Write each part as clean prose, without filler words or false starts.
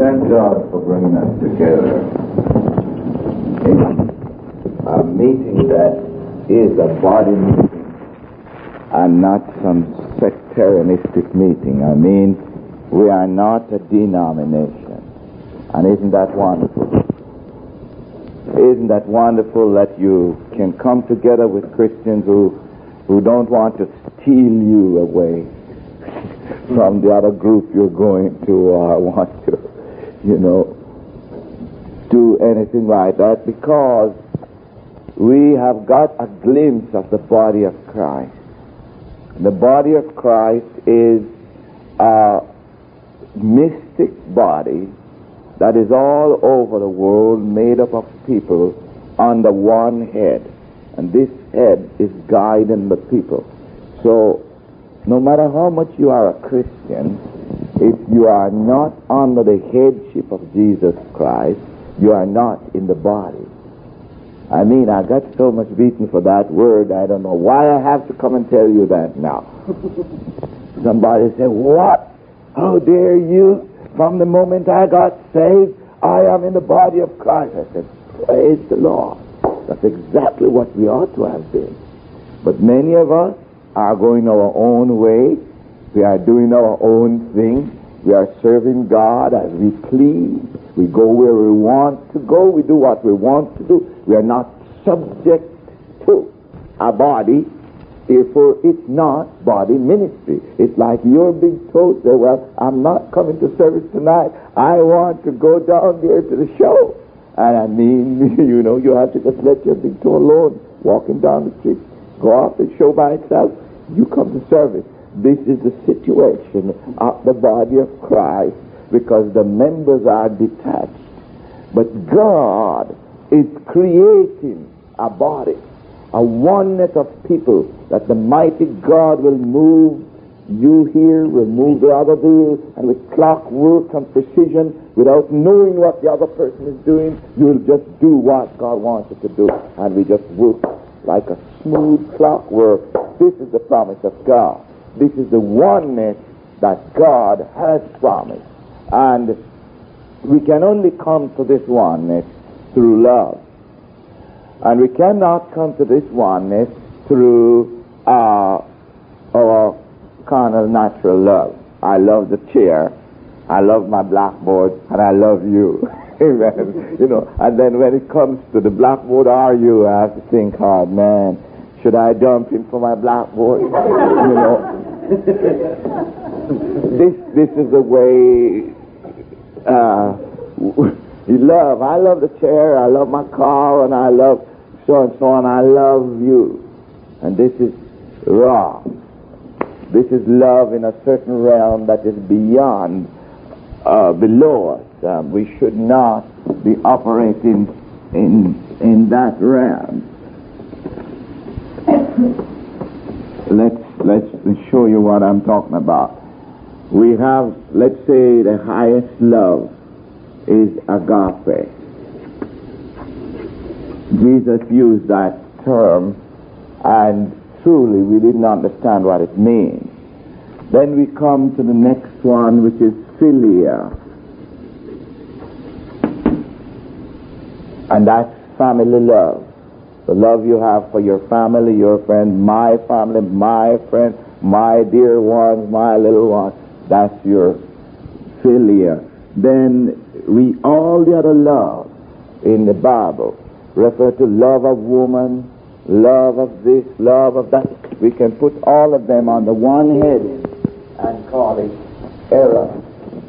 thank God for bringing us together in a meeting that is a body meeting and not some sectarianistic meeting. I mean, we are not a denomination. And isn't that wonderful? Isn't that wonderful that you can come together with Christians who don't want to steal you away from the other group you're going to, or want to, do anything like that, because we have got a glimpse of the body of Christ. The body of Christ is a mystic body that is all over the world, made up of people under one head. And this head is guiding the people. So, no matter how much you are a Christian, if you are not under the headship of Jesus Christ, you are not in the body. I mean, I got so much beaten for that word, I don't know why I have to come and tell you that now. Somebody said, what? How dare you? From the moment I got saved, I am in the body of Christ. I said, praise the Lord. That's exactly what we ought to have been. But many of us are going our own way. We are doing our own thing. We are serving God as we please. We go where we want to go. We do what we want to do. We are not subject to a body. Therefore, it's not body ministry. It's like your big toe say, well, I'm not coming to service tonight. I want to go down there to the show. And I mean, you have to just let your big toe alone. Walking down the street, go off the show by itself. You come to service. This is the situation of the body of Christ, because the members are detached. But God is creating a body, a oneness of people, that the mighty God will move you here, will move the other there, and with clockwork and precision, without knowing what the other person is doing, you'll just do what God wants you to do. And we just work like a smooth clockwork. This is the promise of God. This is the oneness that God has promised. And we can only come to this oneness through love. And we cannot come to this oneness through our carnal, natural love. I love the chair, I love my blackboard, and I love you. Amen. And then when it comes to the blackboard, I have to think hard, man, should I jump in for my blackboard? This is the way you love. I love the chair, I love my car, and I love so and so, and I love you. And this is wrong. This is love in a certain realm that is beyond, below us. We should not be operating in that realm. Let's show you what I'm talking about. We have, let's say, the highest love is agape. Jesus used that term, and truly we didn't understand what it means. Then we come to the next one, which is philia. And that's family love. The love you have for your family, your friend, my family, my friend, my dear ones, my little ones. That's your philia. Then all the other love in the Bible refer to love of woman, love of this, love of that. We can put all of them on the one head and call it eros.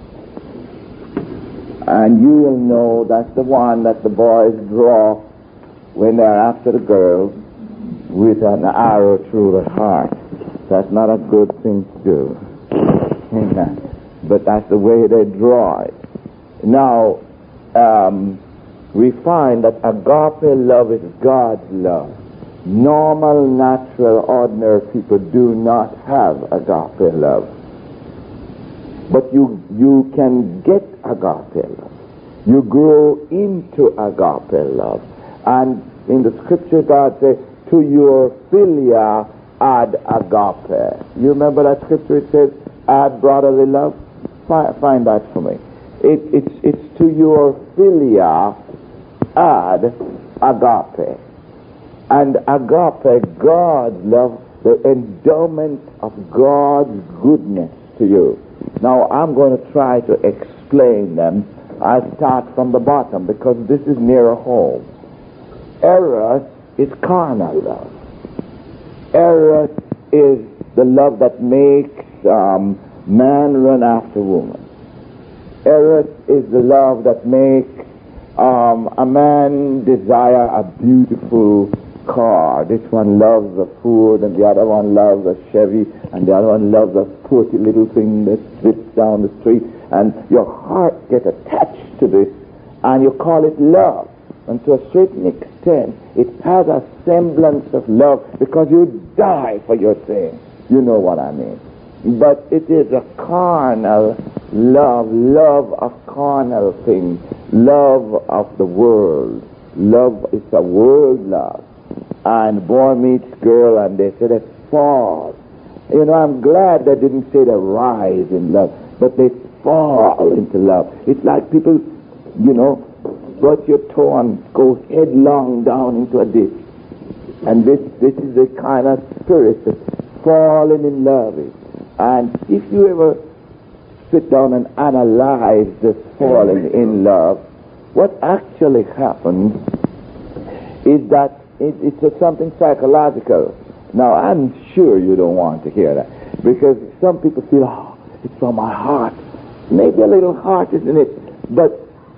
And you will know that's the one that the boys draw when they're after the girl with an arrow through the heart. That's not a good thing to do. Amen. But that's the way they draw it. Now, we find that agape love is God's love. Normal, natural, ordinary people do not have agape love. But you can get agape love. You grow into agape love. And in the scripture, God says, to your philia add agape. You remember that scripture? It says, add brotherly love. Find that for me. It's to your philia add agape. And agape, God's love, the endowment of God's goodness to you. Now, I'm going to try to explain them. I start from the bottom because this is nearer home. Eros is carnal love. Eros is the love that makes man run after woman. Eros is the love that makes a man desire a beautiful car. This one loves a Ford, and the other one loves a Chevy, and the other one loves a sporty little thing that slips down the street, and your heart gets attached to this, and you call it love. And to a certain extent, it has a semblance of love because you die for your thing. You know what I mean. But it is a carnal love of carnal things, love of the world. Love is a world love. And boy meets girl, and they say they fall. You know, I'm glad they didn't say they rise in love, but they fall into love. It's like people, you know, brush your toe and go headlong down into a ditch. And this is the kind of spirit that falling in love is. And if you ever sit down and analyze this falling in love, what actually happens is that it's something psychological. Now, I'm sure you don't want to hear that, because some people feel, oh, it's from my heart. Maybe a little heart is in it, but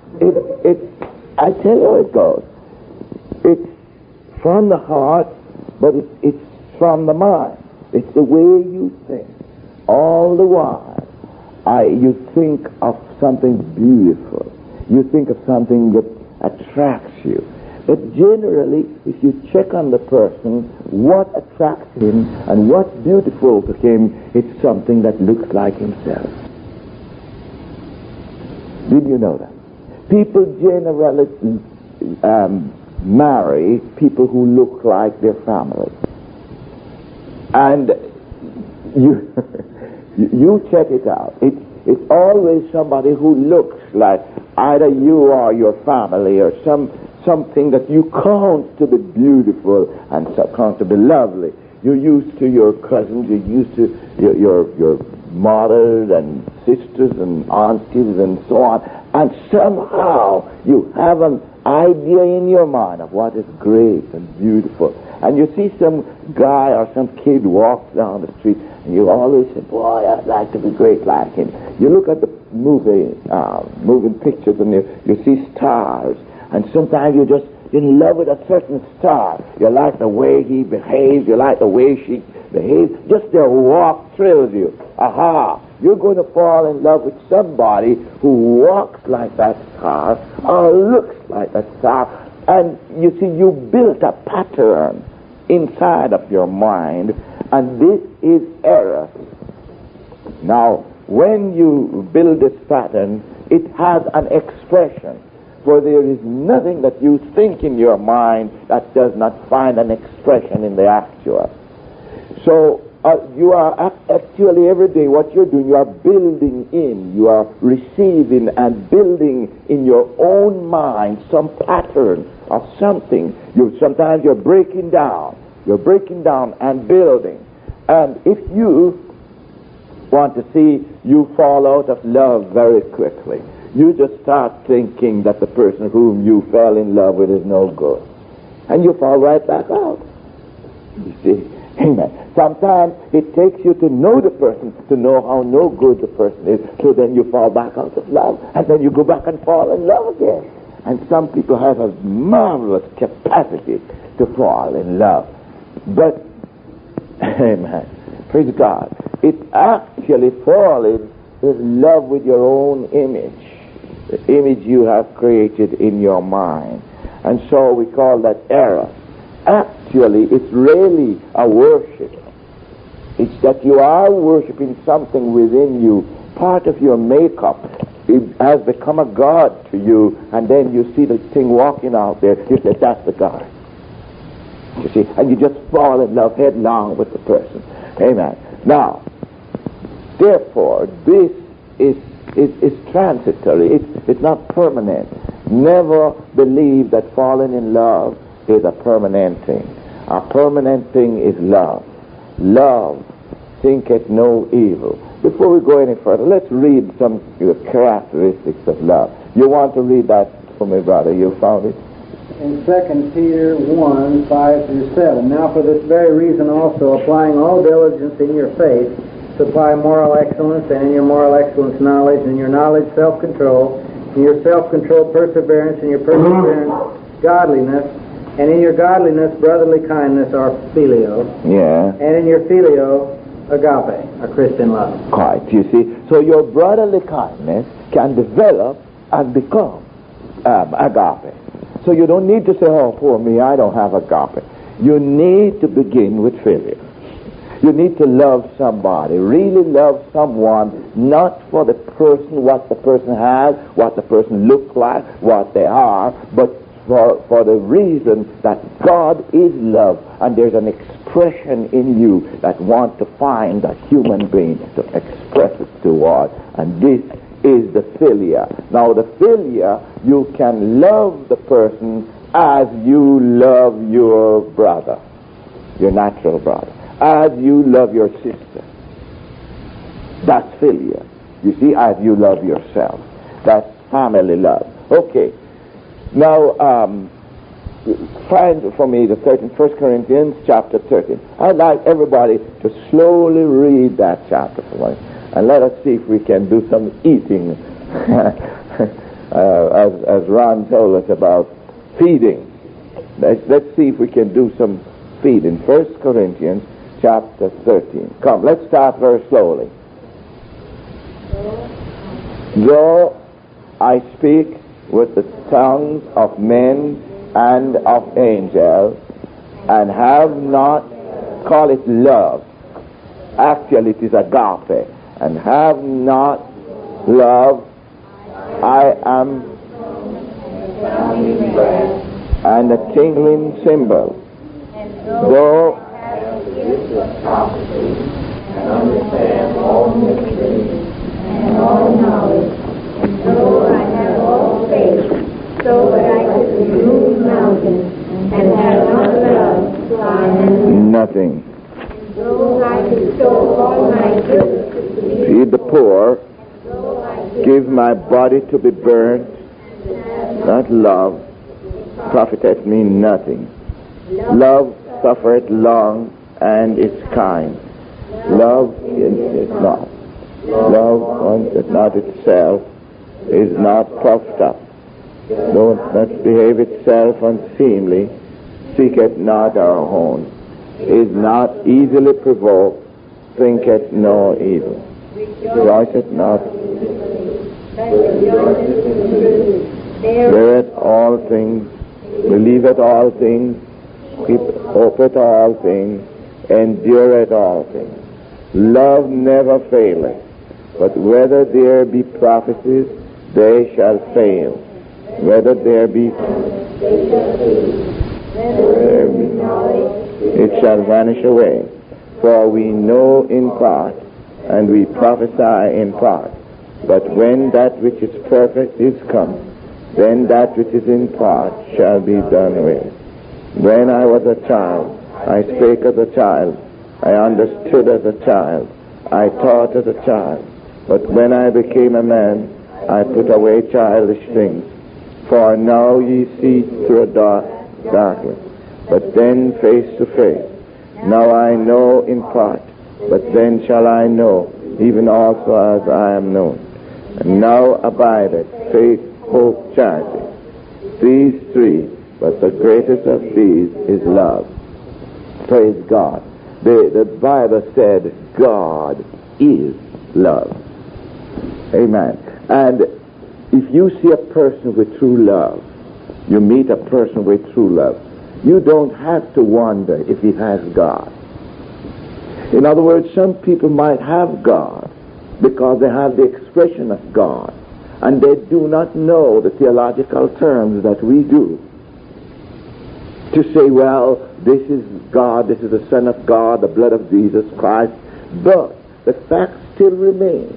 I tell you how it goes. It's from the heart, but it's from the mind. It's the way you think. All the while, you think of something beautiful. You think of something that attracts you. But generally, if you check on the person, what attracts him and what's beautiful to him, it's something that looks like himself. Did you know that? People generally marry people who look like their family. And you check it out. It's always somebody who looks like either you or your family, or something that you count to be beautiful and count to be lovely. You're used to your cousins, you're used to your mothers and sisters and aunties and so on, and somehow you have an idea in your mind of what is great and beautiful. And you see some guy or some kid walk down the street, and you always say, boy, I'd like to be great like him. You look at the moving pictures, and you see stars, and sometimes you're just in love with a certain star. You like the way he behaves, you like the way she behaves. Just their walk thrills you. Aha! You're going to fall in love with somebody who walks like that star or looks like that star. And you see, you built a pattern inside of your mind, and this is error. Now, when you build this pattern, it has an expression. For there is nothing that you think in your mind that does not find an expression in the actual. So you are actually every day, what you're doing, you are building in, you are receiving and building in your own mind some pattern of something. Sometimes you're breaking down and building. And if you want to see you fall out of love very quickly, you just start thinking that the person whom you fell in love with is no good. And you fall right back out. You see? Amen. Sometimes it takes you to know the person, to know how no good the person is, so then you fall back out of love, and then you go back and fall in love again. And some people have a marvelous capacity to fall in love. But, amen, praise God, it actually falling in love with your own image, the image you have created in your mind. And so we call that error. Actually, it's really a worship. It's that you are worshiping something within you, part of your makeup. It has become a god to you, and then you see the thing walking out there, you say, that's the God. You see, and you just fall in love headlong with the person. Amen. Now, therefore, this is is transitory. It's not permanent. Never believe that falling in love is a permanent thing. A permanent thing is love. Love thinketh no evil. Before we go any further, let's read some characteristics of love. You want to read that for me, brother? You found it? In 2 Peter 1, 5 through 7. Now for this very reason also, applying all diligence in your faith, supply moral excellence, and in your moral excellence knowledge, and in your knowledge self-control, in your self-control perseverance, in your perseverance godliness, and in your godliness brotherly kindness or filio, and in your filio agape, a Christian love. Quite, you see. So your brotherly kindness can develop and become agape. So you don't need to say, oh, poor me, I don't have agape. You need to begin with filial. You need to love somebody, really love someone, not for the person, what the person has, what the person looks like, what they are, but for the reason that God is love, and there's an expression in you that wants to find a human being to express it toward, and this is the philia. Now the philia, you can love the person as you love your brother, your natural brother, as you love your sister. That's philia. You see, as you love yourself. That's family love. Okay. Now, find for me the 1 Corinthians chapter 13. I'd like everybody to slowly read that chapter for me. And let us see if we can do some eating, as Ron told us about feeding. Let's see if we can do some feeding. 1 Corinthians chapter 13. Come, let's start very slowly. Though I speak with the tongues of men and of angels, and have not, call it love, actually it is agape, and have not love, I am and a tingling cymbal. Though and understand all mysteries and all knowledge, and though I have all faith, so that I could remove mountains, and have not love, I am nothing. Though I bestow all my goods to feed the poor, give my body to be burnt, not love, profiteth me nothing. Love suffereth long and is kind. Love is not. Love wants not itself, is not puffed up. Don't not behave itself unseemly, seeketh not our own, is not easily provoked, thinketh no evil, rejoiceth not, beareth all things, believeth all things, hopeth all things, endureth all things. Love never faileth, but whether there be prophecies, they shall fail. Whether there be it shall vanish away. For we know in part, and we prophesy in part. But when that which is perfect is come, then that which is in part shall be done with. When I was a child, I spake as a child, I understood as a child, I taught as a child. But when I became a man, I put away childish things. For now ye see through a darkly, but then face to face. Now I know in part, but then shall I know, even also as I am known. And now abideth faith, hope, charity. These three, but the greatest of these is love. Praise God. The Bible said God is love. Amen. And if you see a person with true love, you meet a person with true love, you don't have to wonder if he has God. In other words, some people might have God because they have the expression of God, and they do not know the theological terms that we do. To say, well, this is God, this is the Son of God, the blood of Jesus Christ. But the fact still remains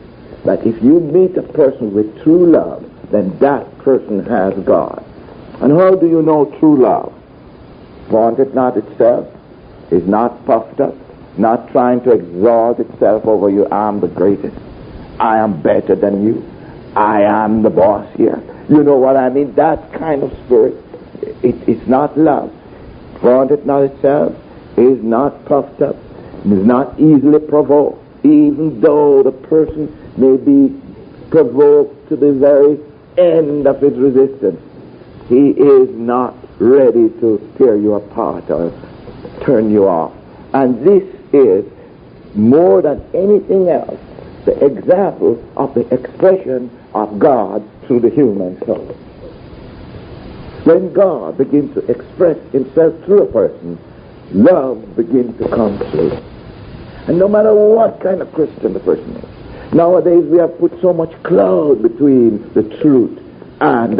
that if you meet a person with true love, then that person has God. And how do you know true love? Vaunteth not itself, is not puffed up, not trying to exalt itself over you. I am the greatest. I am better than you. I am the boss here. You know what I mean? That kind of spirit, it's not love. Vaunteth not itself, is not puffed up, is not easily provoked, even though the person may be provoked to the very end of his resistance. He is not ready to tear you apart or turn you off. And this is, more than anything else, the example of the expression of God through the human soul. When God begins to express himself through a person, love begins to come through. And no matter what kind of Christian the person is, nowadays we have put so much cloud between the truth and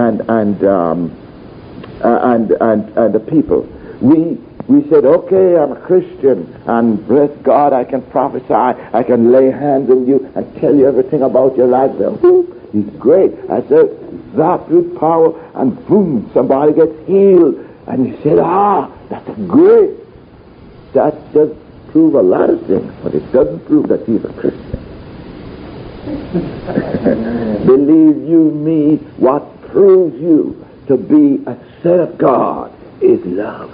the people. We said, okay, I'm a Christian, and bless God, I can prophesy, I can lay hands on you and tell you everything about your life. It's great. I said, that with power, and boom, somebody gets healed. And you said, that's great. That does prove a lot of things, but it doesn't prove that he's a Christian. Believe you me, what proves you to be a son of God is love.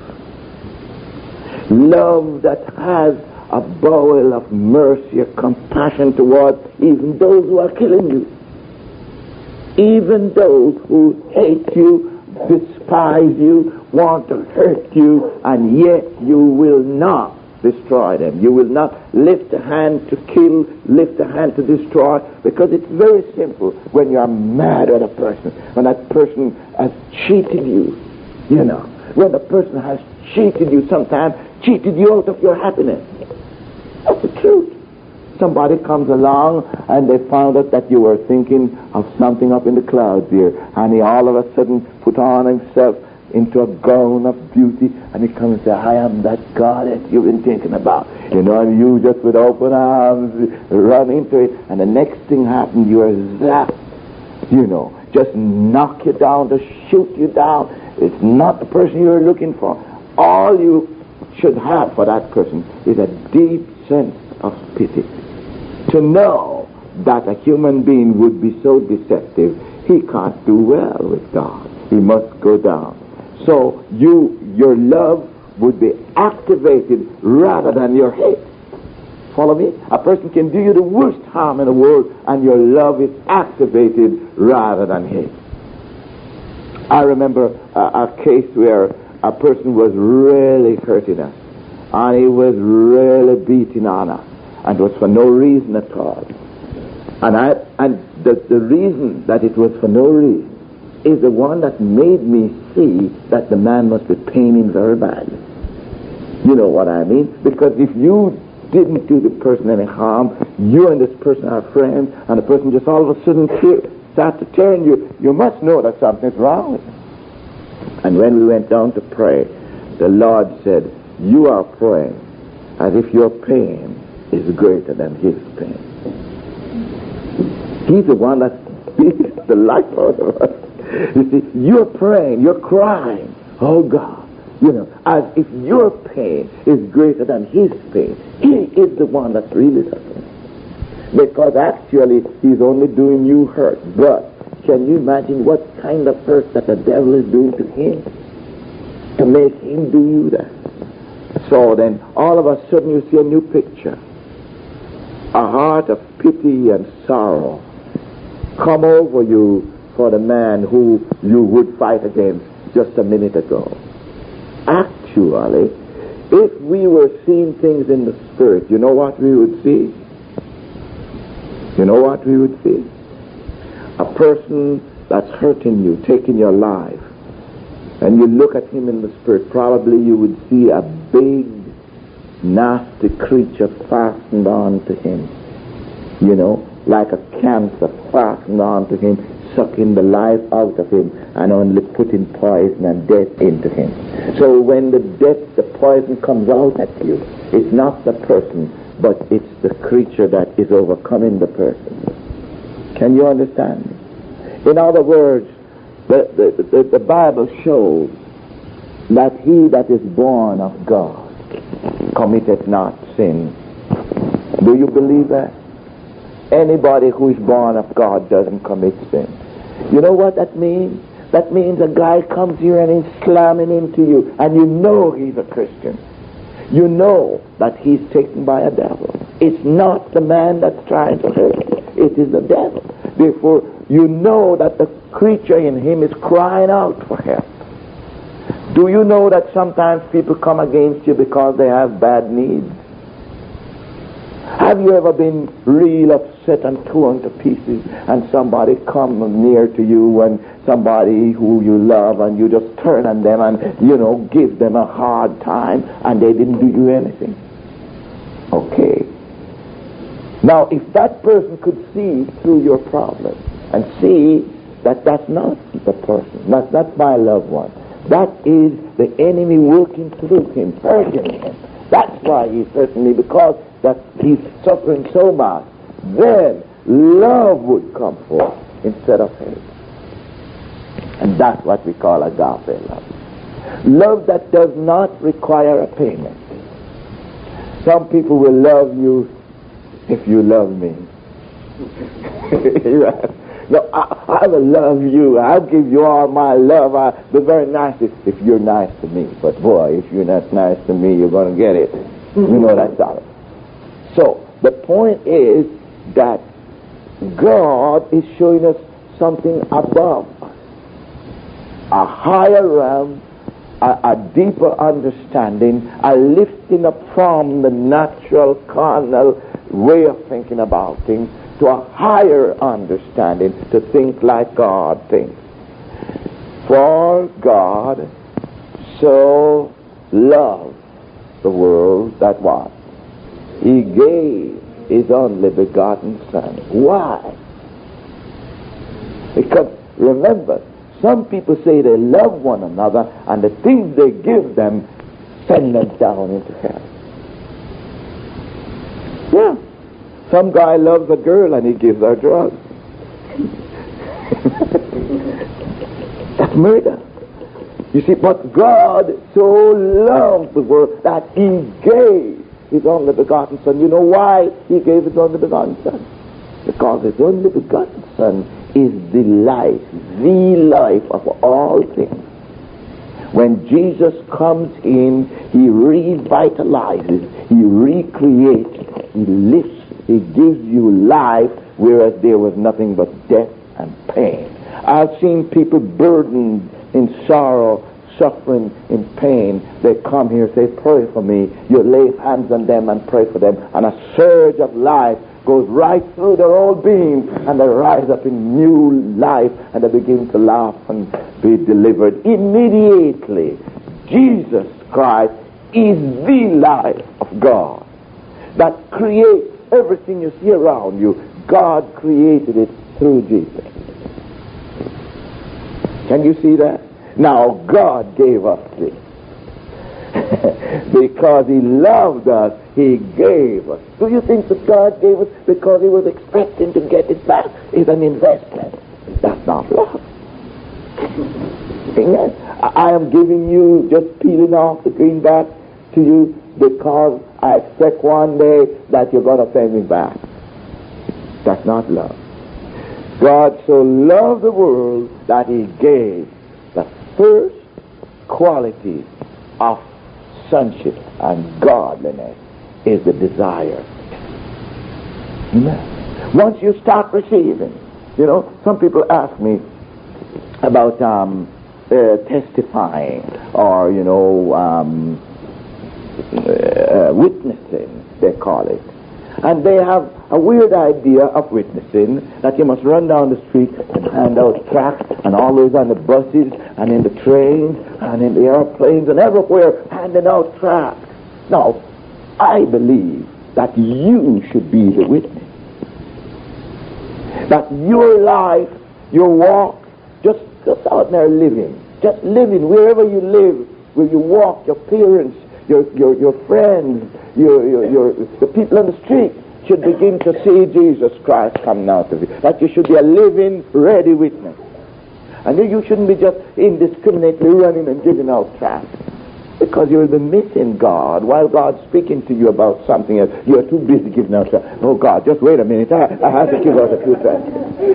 Love that has a bowel of mercy, a compassion towards even those who are killing you. Even those who hate you, despise you, want to hurt you, and yet you will not destroy them. You will not lift a hand to kill, lift a hand to destroy, because it's very simple. When you are mad at a person, when that person has cheated you, when the person has cheated you, sometimes cheated you out of your happiness. That's the truth. Somebody comes along and they found out that you were thinking of something up in the clouds here, and he all of a sudden put on himself into a gown of beauty, and he comes and says, I am that goddess you've been thinking about. And you just with open arms run into it, and the next thing happens, you are zapped. Just knock you down, to shoot you down. It's not the person you're looking for. All you should have for that person is a deep sense of pity. To know that a human being would be so deceptive, he can't do well with God. He must go down. So your love would be activated rather than your hate. Follow me? A person can do you the worst harm in the world, and your love is activated rather than hate. I remember a case where a person was really hurting us, and he was really beating on us, and it was for no reason at all. And the reason that it was for no reason is the one that made me see that the man must be paining very badly. You know what I mean? Because if you didn't do the person any harm, you and this person are friends, and the person just all of a sudden starts to turn you, you must know that something's wrong with him. And when we went down to pray, the Lord said, you are praying as if your pain is greater than his pain. He's the one that's the life out of us. You see, you're praying, you're crying, oh God, as if your pain is greater than his pain. He is the one that's really suffering. Because actually, he's only doing you hurt. But can you imagine what kind of hurt that the devil is doing to him? To make him do you that. So then, all of a sudden you see a new picture. A heart of pity and sorrow come over you for the man who you would fight against just a minute ago. Actually, if we were seeing things in the spirit, you know what we would see? You know what we would see? A person that's hurting you, taking your life, and you look at him in the spirit, probably you would see a big, nasty creature fastened on to him. Like a cancer fastened on to him, sucking the life out of him and only putting poison and death into him. So when the poison comes out at you, it's not the person, but it's the creature that is overcoming the person. Can you understand me? In other words, the Bible shows that he that is born of God committeth not sin. Do you believe that? Anybody who is born of God doesn't commit sin. You know what that means? That means a guy comes here and he's slamming into you, and you know he's a Christian. You know that he's taken by a devil. It's not the man that's trying to hurt you. It is the devil. Therefore, you know that the creature in him is crying out for help. Do you know that sometimes people come against you because they have bad needs? Have you ever been real upset and torn to pieces, and somebody come near to you, and somebody who you love, and you just turn on them and, give them a hard time, and they didn't do you anything? Okay. Now, if that person could see through your problem and see that that's not the person, that's not my loved one, that is the enemy working through him, hurting him. That's why he's hurting me, because that he's suffering so much. Then love would come forth instead of hate. And that's what we call agape love. Love that does not require a payment. Some people will love you if you love me. No, I will love you. I'll give you all my love. I'll be very nice if you're nice to me. But boy, if you're not nice to me, you're going to get it. You know that's all. So, the point is that God is showing us something above us. A higher realm, a deeper understanding, a lifting up from the natural, carnal way of thinking about things to a higher understanding, to think like God thinks. For God so loved the world that what? He gave his only begotten Son. Why? Because, remember, some people say they love one another, and the things they give them send them down into hell. Yeah. Some guy loves a girl and he gives her drugs. That's murder. You see, but God so loved the world that he gave his only begotten Son. You know why he gave his only begotten Son? Because his only begotten Son is the life of all things. When Jesus comes in, he revitalizes, he recreates, he lifts, he gives you life, whereas there was nothing but death and pain. I've seen people burdened in sorrow, suffering, in pain. They come here and say, pray for me. You lay hands on them and pray for them, and a surge of life goes right through their whole being, and they rise up in new life, and they begin to laugh and be delivered. Immediately, Jesus Christ is the life of God that creates everything you see around you. God created it through Jesus. Can you see that? Now, God gave us this. Because he loved us, he gave us. Do you think that God gave us because he was expecting to get it back? It's an investment. That's not love. Amen. I am giving you, just peeling off the greenback to you because I expect one day that you're going to pay me back. That's not love. God so loved the world that he gave the first quality of sonship and godliness is the desire. Amen. Once you start receiving, some people ask me about testifying or, witnessing, they call it. And they have a weird idea of witnessing, that you must run down the street and hand out tracts, and always on the buses and in the trains and in the airplanes and everywhere handing out tracts. Now, I believe that you should be the witness. That your life, your walk, just ordinary living, just living wherever you live, where you walk, your parents, your friends, the people on the street, should begin to see Jesus Christ coming out of you. That you should be a living, ready witness. And you shouldn't be just indiscriminately running and giving out tracts. Because you will be missing God while God's speaking to you about something else. You're too busy giving out tracts. Oh God, just wait a minute. I have to give out a few tracts.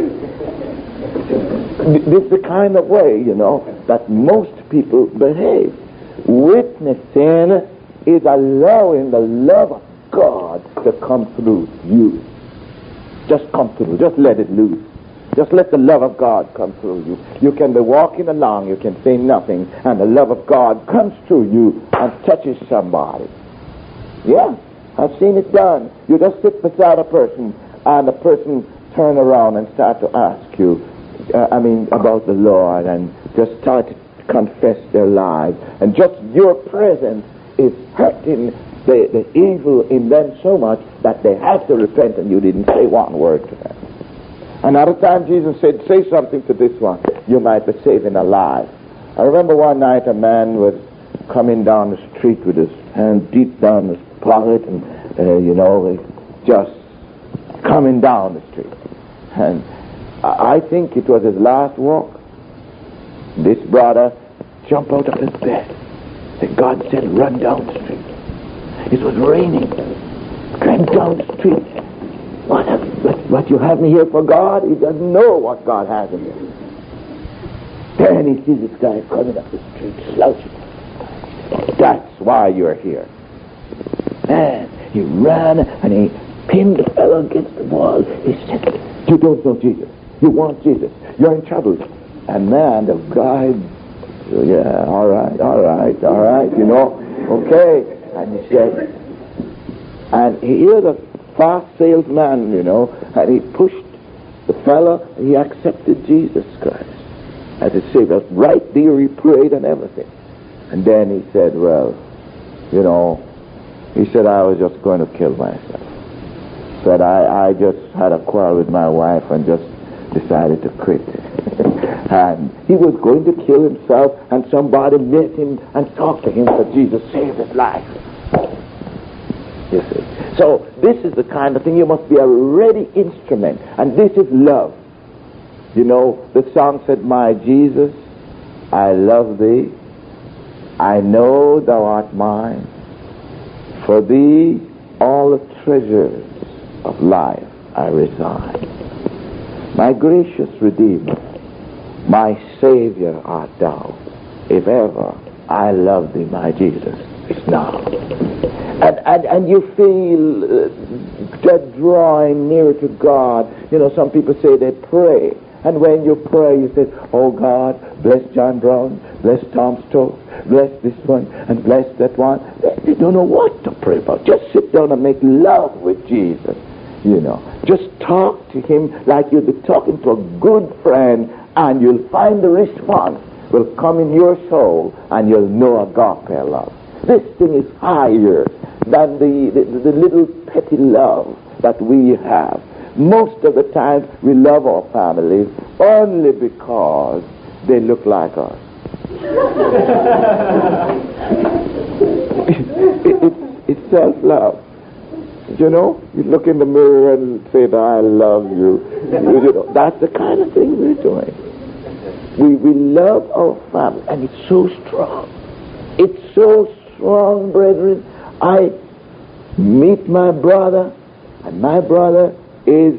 This is the kind of way, that most people behave. Witnessing is allowing the love of God to come through you. Just come through. Just let it loose. Just let the love of God come through you. You can be walking along, you can say nothing, and the love of God comes through you and touches somebody. Yeah, I've seen it done. You just sit beside a person, and the person turn around and start to ask you, about the Lord, and just start to confess their lives. And just your presence is hurting the evil in them so much that they have to repent, and you didn't say one word to them. Another time Jesus said, say something to this one. You might be saving a life. I remember one night a man was coming down the street with his hand deep down his pocket and, just coming down the street. And I think it was his last walk. This brother jumped out of his bed. And God said, run down the street. It was raining. Ran down the street. What you have me here for God? He doesn't know what God has in him. Then he sees this guy coming up the street, slouching. That's why you're here. And he ran and he pinned the fellow against the wall. He said, you don't know Jesus. You want Jesus. You're in trouble. And man, the guy, yeah, all right, okay. And he said, and he heard a fast salesman, and he pushed the fellow, and he accepted Jesus Christ as his Savior. Right there he prayed and everything. And then he said, he said, I was just going to kill myself. Said, I just had a quarrel with my wife and just decided to quit. And he was going to kill himself, and somebody met him and talked to him that Jesus saved his life. You see. So this is the kind of thing. You must be a ready instrument, and this is love. The song said, my Jesus, I love thee. I know thou art mine. For thee all the treasures of life I resign. My gracious Redeemer, my Savior art thou. If ever I love thee, my Jesus, it's now. And you feel that drawing nearer to God. Some people say they pray. And when you pray, you say, oh God, bless John Brown, bless Tom Stokes, bless this one, and bless that one. They don't know what to pray about. Just sit down and make love with Jesus. Just talk to him like you'd be talking to a good friend, and you'll find the response will come in your soul, and you'll know agape love. This thing is higher than the little petty love that we have. Most of the time we love our families only because they look like us. It's self-love. You look in the mirror and say that I love you. That's the kind of thing we're doing. We love our family, and it's so strong. It's so strong, brethren. I meet my brother, and my brother is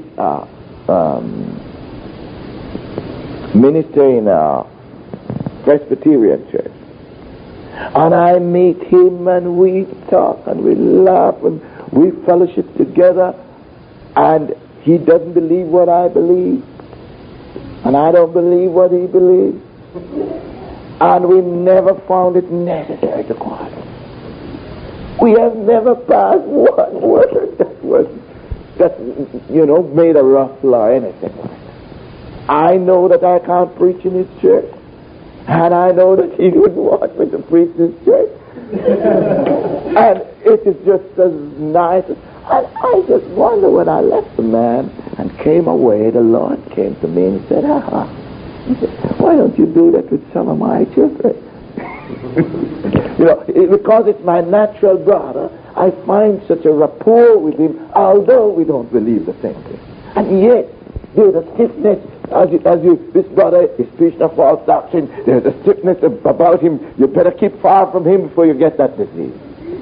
minister in a Presbyterian church. And I meet him, and we talk, and we laugh, and we fellowship together, and he doesn't believe what I believe, and I don't believe what he believes, and we never found it necessary to quarrel. We have never passed one word that made a ruffle or anything. I know that I can't preach in his church, and I know that he wouldn't want me to preach in his church. And it is just as nice. And I just wonder, when I left the man and came away, the Lord came to me and said, He said, why don't you do that with some of my children? Because it's my natural brother, I find such a rapport with him, although we don't believe the same thing. And yet, there's a stiffness, this brother is preaching a false doctrine, there's a stiffness about him. You better keep far from him before you get that disease.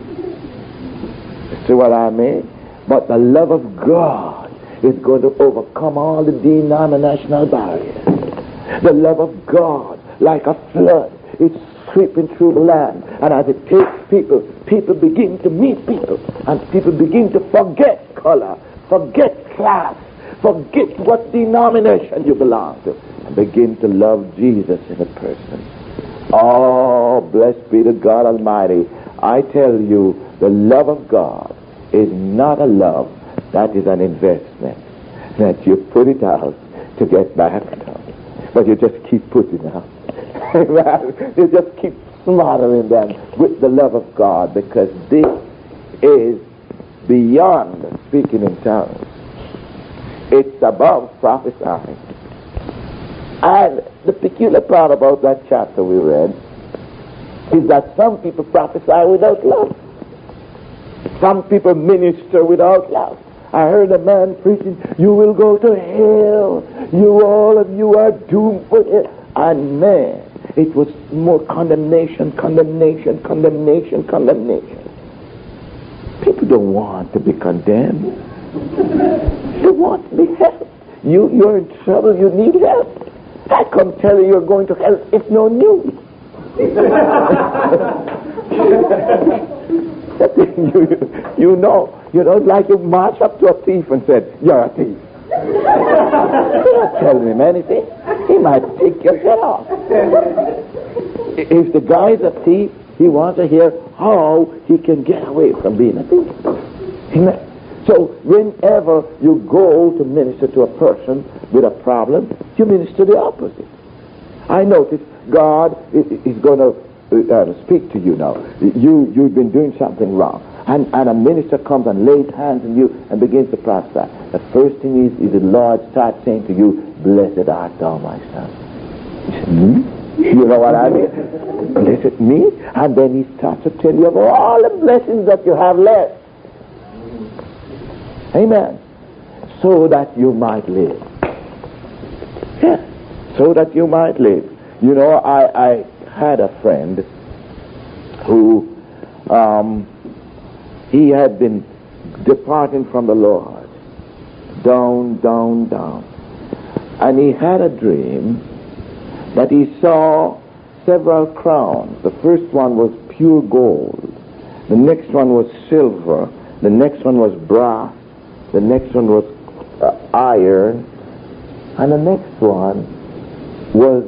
See what I mean? But the love of God is going to overcome all the denominational barriers. The love of God, like a flood, it's sweeping through the land. And as it takes people, people begin to meet people. And people begin to forget color, forget class, forget what denomination you belong to, and begin to love Jesus in a person. Oh, blessed be the God Almighty. I tell you, the love of God is not a love that is an investment, that you put it out to get back from. But you just keep putting out. You just keep smothering them with the love of God, because this is beyond speaking in tongues. It's above prophesying. And the peculiar part about that chapter we read is that some people prophesy without love. Some people minister without love. I heard a man preaching, you will go to hell. All of you are doomed for hell. And man, it was more condemnation. People don't want to be condemned. They want to be helped. You're in trouble, you need help. I come tell you you're going to hell, it's no news. you know, like you march up to a thief and said, you're a thief. You're not telling him anything. He might take your head off. If the guy's a thief, he wants to hear how he can get away from being a thief. Amen. So whenever you go to minister to a person with a problem, you minister the opposite. I notice God is going to speak to you now. You've been doing something wrong. And a minister comes and lays hands on you and begins to prophesy. The first thing is the Lord starts saying to you, blessed art thou, my son. You say, me? You know what I mean? Blessed me? And then he starts to tell you of all the blessings that you have left. Amen. So that you might live. Yeah. So that you might live. You know, I had a friend who he had been departing from the Lord. Down. And he had a dream that he saw several crowns. The first one was pure gold. The next one was silver. The next one was brass. The next one was iron. And the next one was,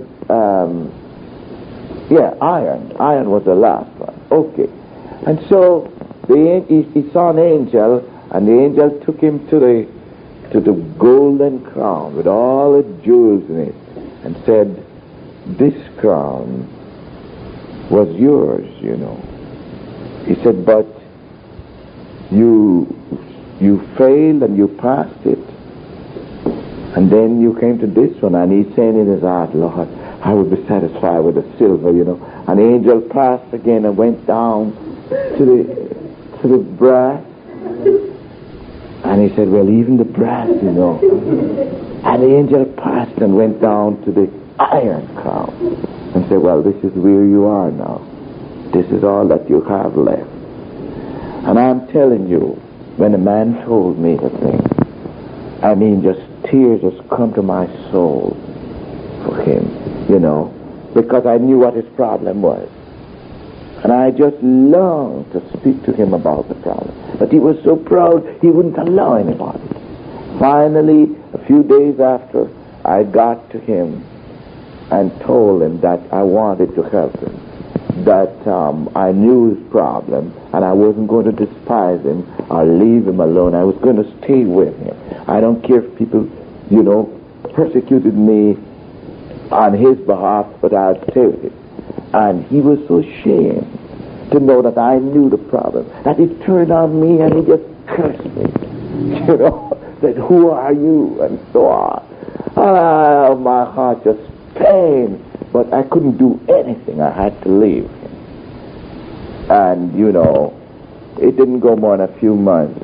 iron. Iron was the last one. Okay. And so he saw an angel, and the angel took him to the golden crown with all the jewels in it, and said, this crown was yours, you know. He said, but you failed and you passed it. And then you came to this one, and he's saying in his heart, Lord, I would be satisfied with the silver, you know. And the angel passed again and went down to the brass. And he said, well, even the brass, you know. And the angel passed and went down to the iron crown and said, well, this is where you are now. This is all that you have left. And I'm telling you, when a man told me the thing, I mean, just tears just come to my soul for him, you know, because I knew what his problem was. And I just longed to speak to him about the problem. But he was so proud, he wouldn't allow anybody. Finally, a few days after, I got to him and told him that I wanted to help him, that I knew his problem, and I wasn't going to despise him or leave him alone. I was going to stay with him. I don't care if people, you know, persecuted me on his behalf, but I'd stay with him. And he was so ashamed to know that I knew the problem, that he turned on me and he just cursed me. You know, said, who are you? And so on. My heart just pained, but I couldn't do anything. I had to leave him. And, you know, it didn't go more than a few months.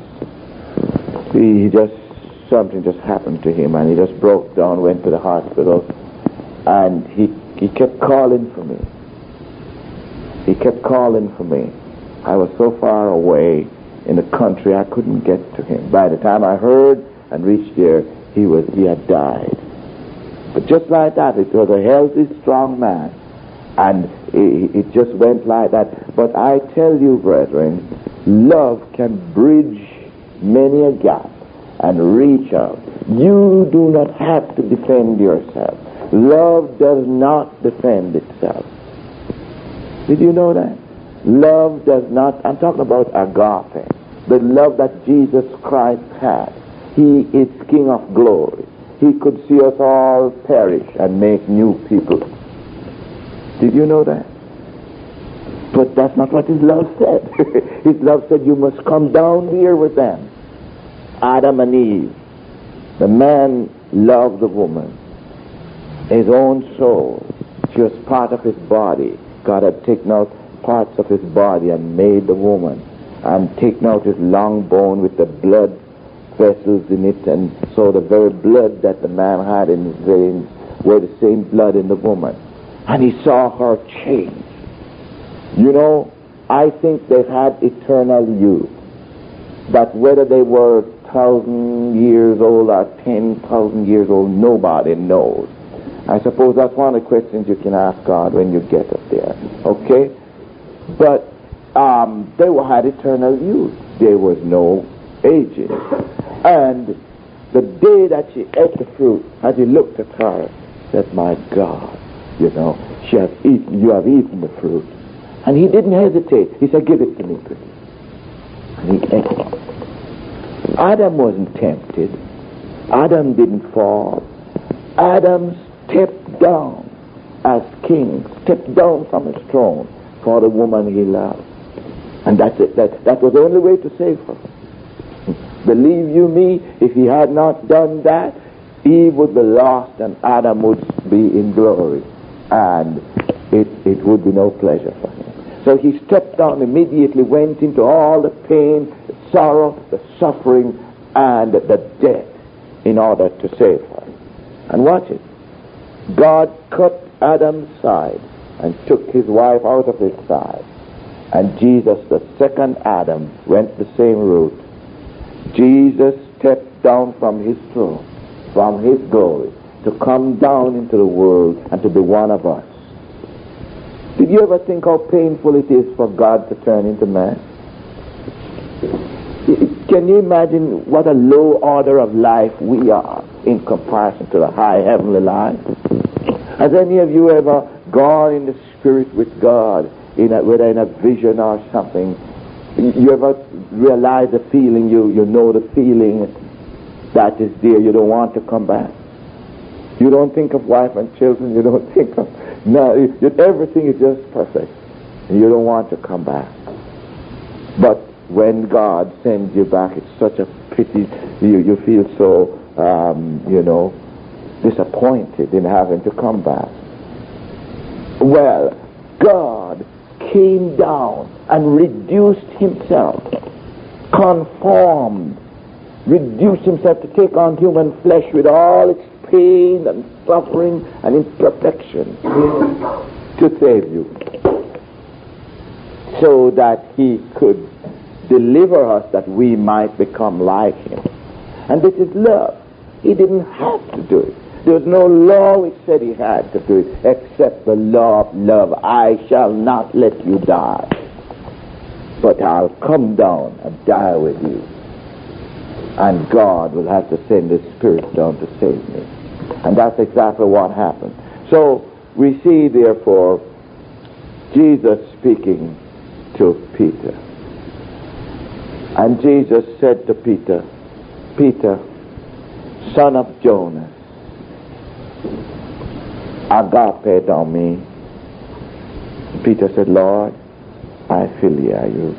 Something just happened to him, and he just broke down, went to the hospital, and he kept calling for me. He kept calling for me. I was so far away in the country, I couldn't get to him. By the time I heard and reached there, he had died. But just like that, it was a healthy, strong man. And it just went like that. But I tell you, brethren, love can bridge many a gap and reach out. You do not have to defend yourself. Love does not defend itself. Did you know that? Love does not, I'm talking about agape, the love that Jesus Christ had. He is King of glory. He could see us all perish and make new people. Did you know that? But that's not what his love said. His love said, you must come down here with them. Adam and Eve. The man loved the woman. His own soul. She was part of his body. God had taken out parts of his body and made the woman, and taken out his long bone with the blood vessels in it, and so the very blood that the man had in his veins were the same blood in the woman. And he saw her change. You know, I think they had eternal youth. That whether they were 1,000 years old or 10,000 years old, nobody knows. I suppose that's one of the questions you can ask God when you get up there. Okay? But they had eternal youth. There was no aging. And the day that she ate the fruit, as he looked at her, said, my God, you know, you have eaten the fruit. And he didn't hesitate. He said, give it to me, please. And he ate it. Adam wasn't tempted. Adam didn't fall. Adam stepped down as king, stepped down from his throne for the woman he loved. And that's it. That was the only way to save her. Believe you me, if he had not done that, Eve would be lost and Adam would be in glory. And it would be no pleasure for him. So he stepped down, immediately went into all the pain, the sorrow, the suffering, and the death in order to save her. And watch it. God cut Adam's side and took his wife out of his side. And Jesus, the second Adam, went the same route. Jesus stepped down from his throne, from his glory, to come down into the world and to be one of us. Did you ever think how painful it is for God to turn into man? Can you imagine what a low order of life we are in comparison to the high heavenly life? Has any of you ever gone in the spirit with God, whether in a vision or something? You ever realize the feeling, you know the feeling that is there, you don't want to come back? You don't think of wife and children, you don't think of... No, everything is just perfect. And you don't want to come back. But when God sends you back, it's such a pity. You feel so, disappointed in having to come back. Well, God came down and reduced himself, conformed, reduced himself to take on human flesh with all its pain and suffering and imperfection to save you, so that he could deliver us that we might become like him. And this is love. He didn't have to do it. There was no law which said he had to do it, except the law of love. I shall not let you die, but I'll come down and die with you. And God will have to send his Spirit down to save me. And that's exactly what happened. So we see, therefore, Jesus speaking to Peter. And Jesus said to Peter, Peter, son of Jonas, agape thou me. Peter said, Lord, I philia you.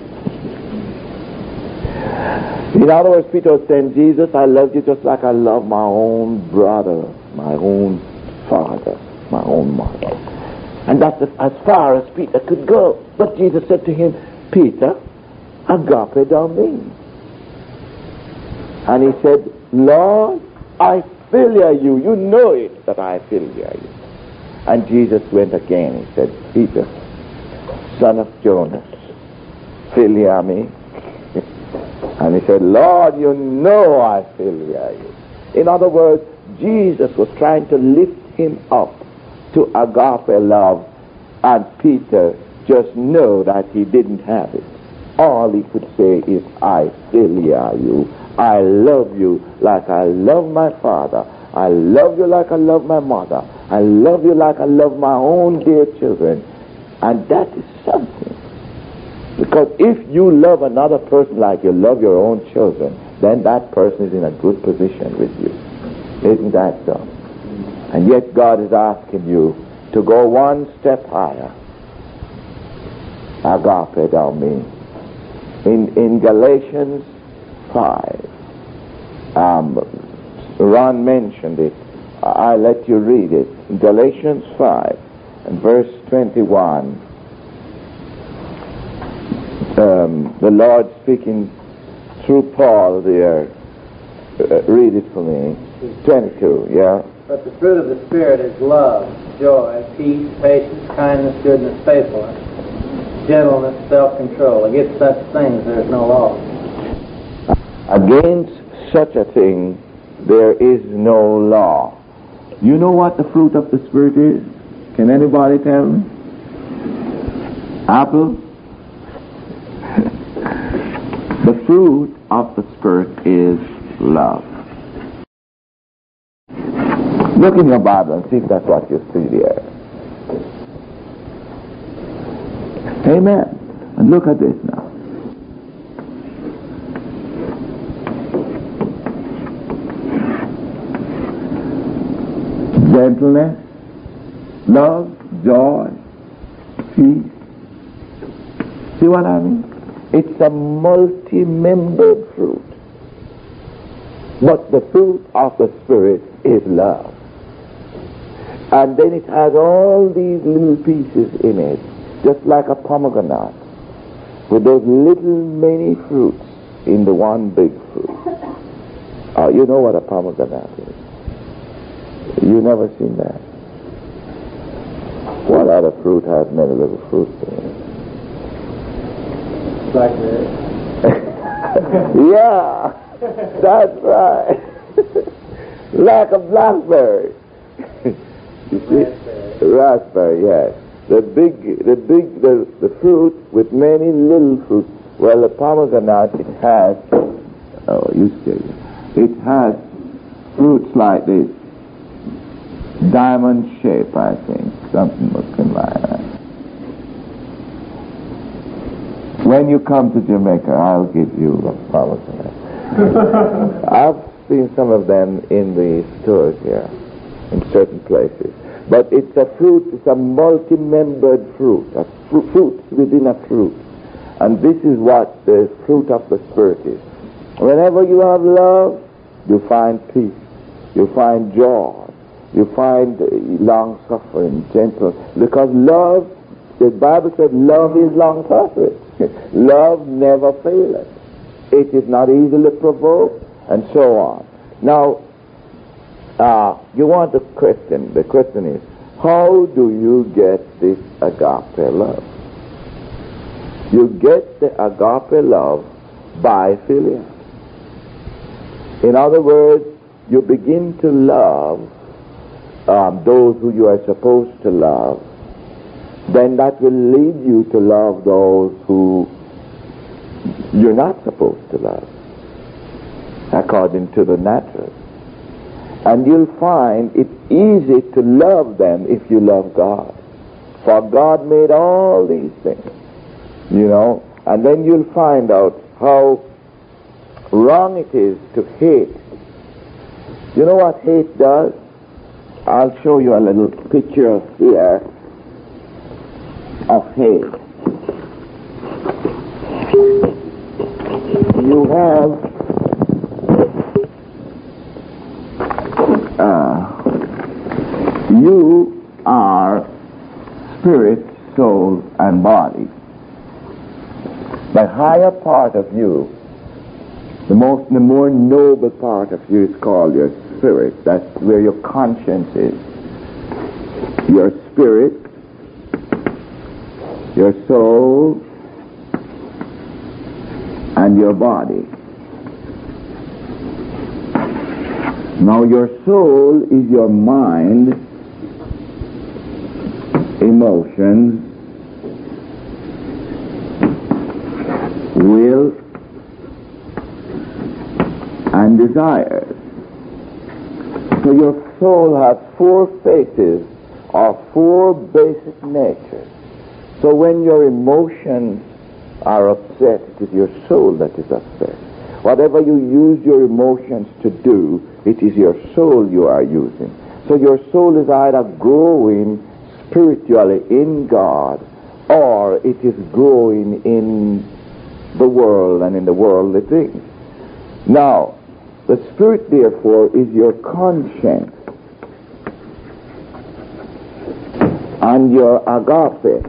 In other words, Peter was saying, Jesus, I love you just like I love my own brother, my own father, my own mother. And that's as far as Peter could go. But Jesus said to him, Peter, agape thou mean? And he said, Lord, I philia you. You know it that I philia you. And Jesus went again. He said, Peter, son of Jonas, philia me. And he said, Lord, you know I philia you. In other words, Jesus was trying to lift him up to agape love, and Peter just know that he didn't have it. All he could say is, I philia you. I love you like I love my father. I love you like I love my mother. I love you like I love my own dear children. And that is something. Because if you love another person like you love your own children, then that person is in a good position with you. Isn't that so? And yet God is asking you to go one step higher. Agape thou mean. In Galatians 5, Ron mentioned it. I'll let you read it. In Galatians 5 and verse 21, the Lord speaking through Paul there. Read it for me. 22, yeah? But the fruit of the Spirit is love, joy, peace, patience, kindness, goodness, faithfulness, gentleness, self-control. Against such things there is no law. Against such a thing there is no law. You know what the fruit of the Spirit is? Can anybody tell me? Apple? The fruit of the Spirit is love. Look in your Bible and see if that's what you see there. Amen. And look at this now. Gentleness, love, joy, peace. See what I mean? It's a multi-membered fruit. But the fruit of the Spirit is love. And then it has all these little pieces in it, just like a pomegranate, with those little many fruits in the one big fruit. You know what a pomegranate is? You never seen that? What other fruit has many little fruits in it? Blackberry. Yeah, that's right. Like a blackberry. You see? Raspberry, yes. The fruit with many little fruits. Well, the pomegranate, it has, it has fruits like this. Diamond shape, I think. Something looking like that. When you come to Jamaica, I'll give you a pomegranate. I've seen some of them in the stores here, in certain places. But it's a fruit, it's a multi-membered fruit, a fruit within a fruit. And this is what the fruit of the Spirit is. Whenever you have love, you find peace, you find joy, you find long-suffering, gentle. Because love, the Bible said love is long-suffering. Love never faileth. It is not easily provoked, and so on. Now, you want a question. The question is, how do you get this agape love? You get the agape love by philia. In other words, you begin to love those who you are supposed to love. Then that will lead you to love those who you're not supposed to love, according to the natural. And you'll find it's easy to love them if you love God. For God made all these things, you know. And then you'll find out how wrong it is to hate. You know what hate does? I'll show you a little picture here of hate. You have you are spirit, soul, and body. The higher part of you, the more noble part of you is called your spirit. That's where your conscience is. Your spirit, your soul, and your body. Now your soul is your mind, emotions, will, and desires. So your soul has four faces or four basic natures. So when your emotions are upset, it is your soul that is upset. Whatever you use your emotions to do, it is your soul you are using. So your soul is either growing spiritually in God, or it is growing in the world and in the worldly things. Now, the spirit, therefore, is your conscience and your agape.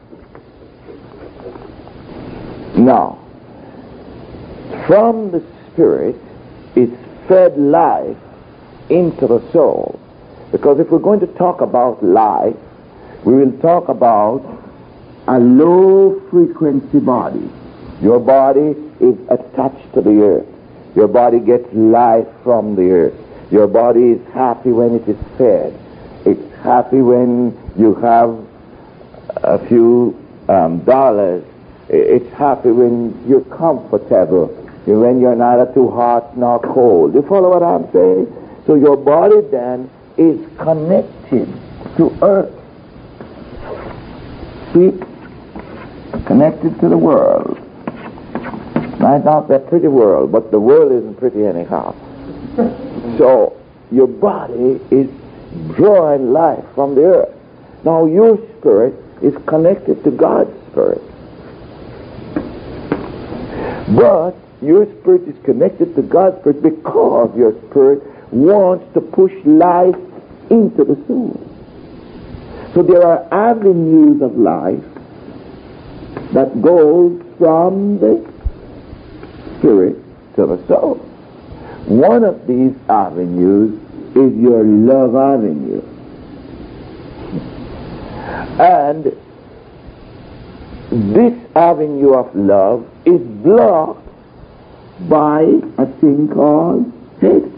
Now, from the spirit is fed life into the soul. Because if we're going to talk about life, we will talk about a low-frequency body. Your body is attached to the earth. Your body gets life from the earth. Your body is happy when it is fed. It's happy when you have a few dollars. It's happy when you're comfortable, when you're neither too hot nor cold. You follow what I'm saying? So your body then is connected to earth. See? Connected to the world. Might not be a pretty world, but the world isn't pretty anyhow. So your body is drawing life from the earth. Now your spirit is connected to God's spirit. But your spirit is connected to God's spirit because your spirit wants to push life into the soul. So there are avenues of life that goes from the spirit to the soul. One of these avenues is your love avenue. And this avenue of love is blocked by a thing called hate.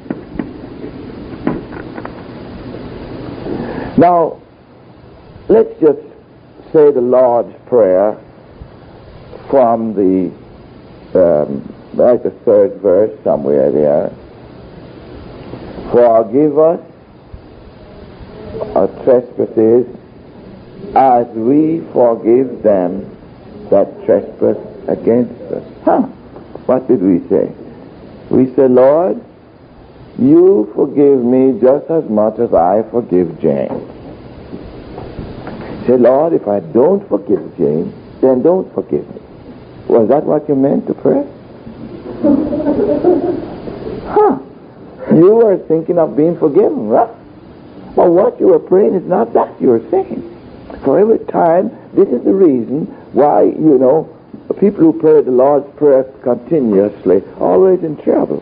Now, let's just say the Lord's Prayer from the like the third verse somewhere there. Forgive us our trespasses as we forgive them that trespass against us. What did we say? We said, Lord, you forgive me just as much as I forgive James. Say, Lord, if I don't forgive James, then don't forgive me. Was that what you meant to pray? You were thinking of being forgiven, right? But what you were praying is not that you were saying. For every time, this is the reason why, people who pray the Lord's Prayer continuously always in trouble.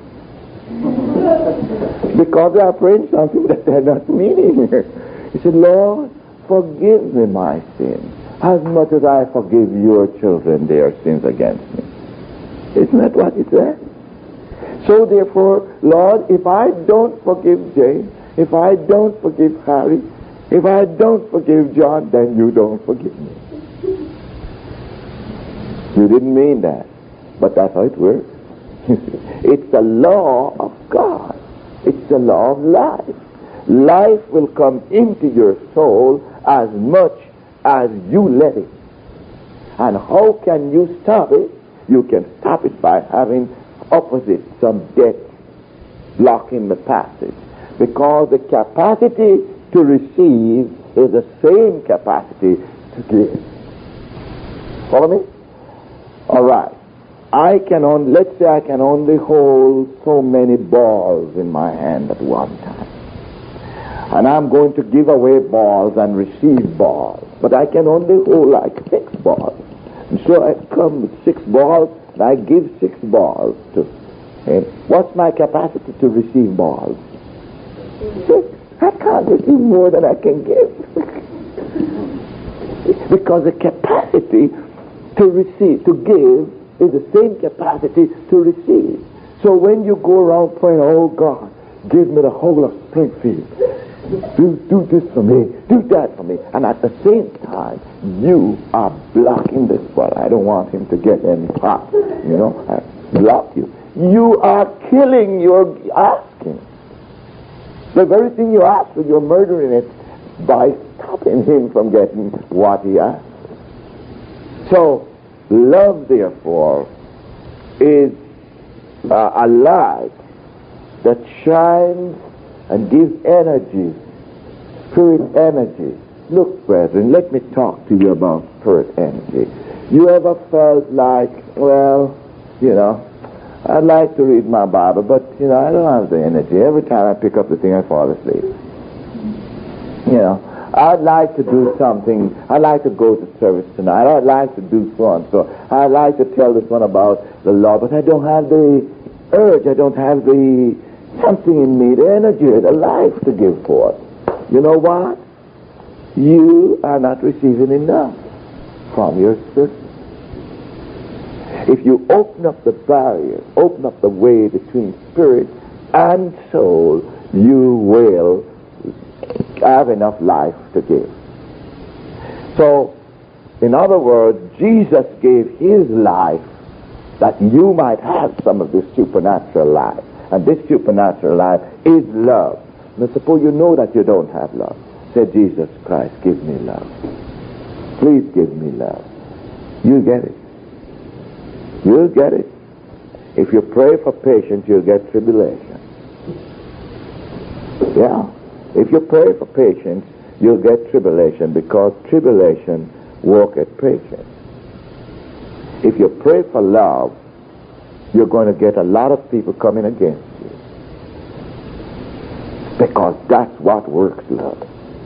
Because they are praying something that they're not meaning. He said, Lord, forgive me my sins as much as I forgive your children their sins against me. Isn't that what he said? So therefore, Lord, if I don't forgive James, if I don't forgive Harry, if I don't forgive John, then you don't forgive me. You didn't mean that, but that's how it works. It's the law of God. It's the law of life. Life will come into your soul as much as you let it. And how can you stop it? You can stop it by having opposite some debt blocking the passage. Because the capacity to receive is the same capacity to give. Follow me? All right. Let's say I can only hold so many balls in my hand at one time. And I'm going to give away balls and receive balls. But I can only hold like 6 balls. And so I come with 6 balls, and I give 6 balls to him. What's my capacity to receive balls? 6. I can't receive more than I can give. Because the capacity to receive, to give, is the same capacity to receive. So when you go around praying, oh God, give me the whole of Springfield. Do this for me. Do that for me. And at the same time, you are blocking this one. I don't want him to get any part. I block you. You are killing your asking. The very thing you ask for, you're murdering it by stopping him from getting what he asked. So, love, therefore, is a light that shines and gives energy, spirit energy. Look, brethren, let me talk to you about spirit energy. You ever felt like, well, I'd like to read my Bible, but, I don't have the energy. Every time I pick up the thing, I fall asleep. I'd like to do something. I'd like to go to service tonight. I'd like to do so and so. I'd like to tell this one about the Lord, but I don't have the urge. I don't have the something in me, the energy, the life to give forth. You know what? You are not receiving enough from your spirit. If you open up the barrier, open up the way between spirit and soul, you will have enough life to give. So, in other words, Jesus gave his life that you might have some of this supernatural life. And this supernatural life is love. Now suppose you know that you don't have love. Say, Jesus Christ, give me love. Please give me love. You'll get it. You'll get it. If you pray for patience, you'll get tribulation. Yeah. If you pray for patience, you'll get tribulation, because tribulation worketh patience. If you pray for love, you're going to get a lot of people coming against you, because that's what works love.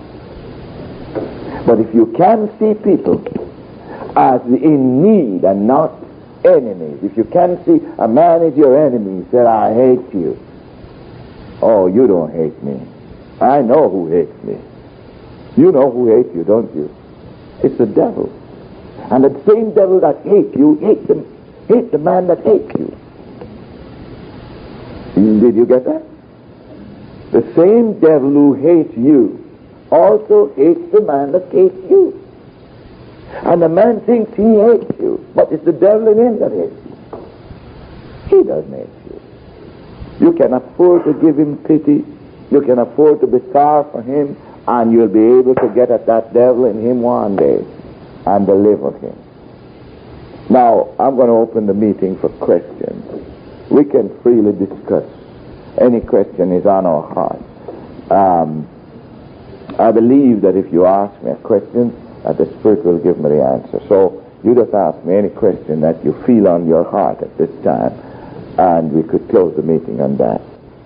But if you can see people as in need and not enemies, if you can see a man is your enemy, he said, I hate you. Oh, you don't hate me. I know who hates me. You know who hates you, don't you? It's the devil. And the same devil that hates you hates the man that hates you. Did you get that? The same devil who hates you also hates the man that hates you. And the man thinks he hates you, but it's the devil in him that hates you. He doesn't hate you. You can afford to give him pity. You can afford to be sorry for him, and you'll be able to get at that devil in him one day and deliver him. Now, I'm going to open the meeting for questions. We can freely discuss. Any question is on our heart. I believe that if you ask me a question, that the Spirit will give me the answer. So you just ask me any question that you feel on your heart at this time, and we could close the meeting on that.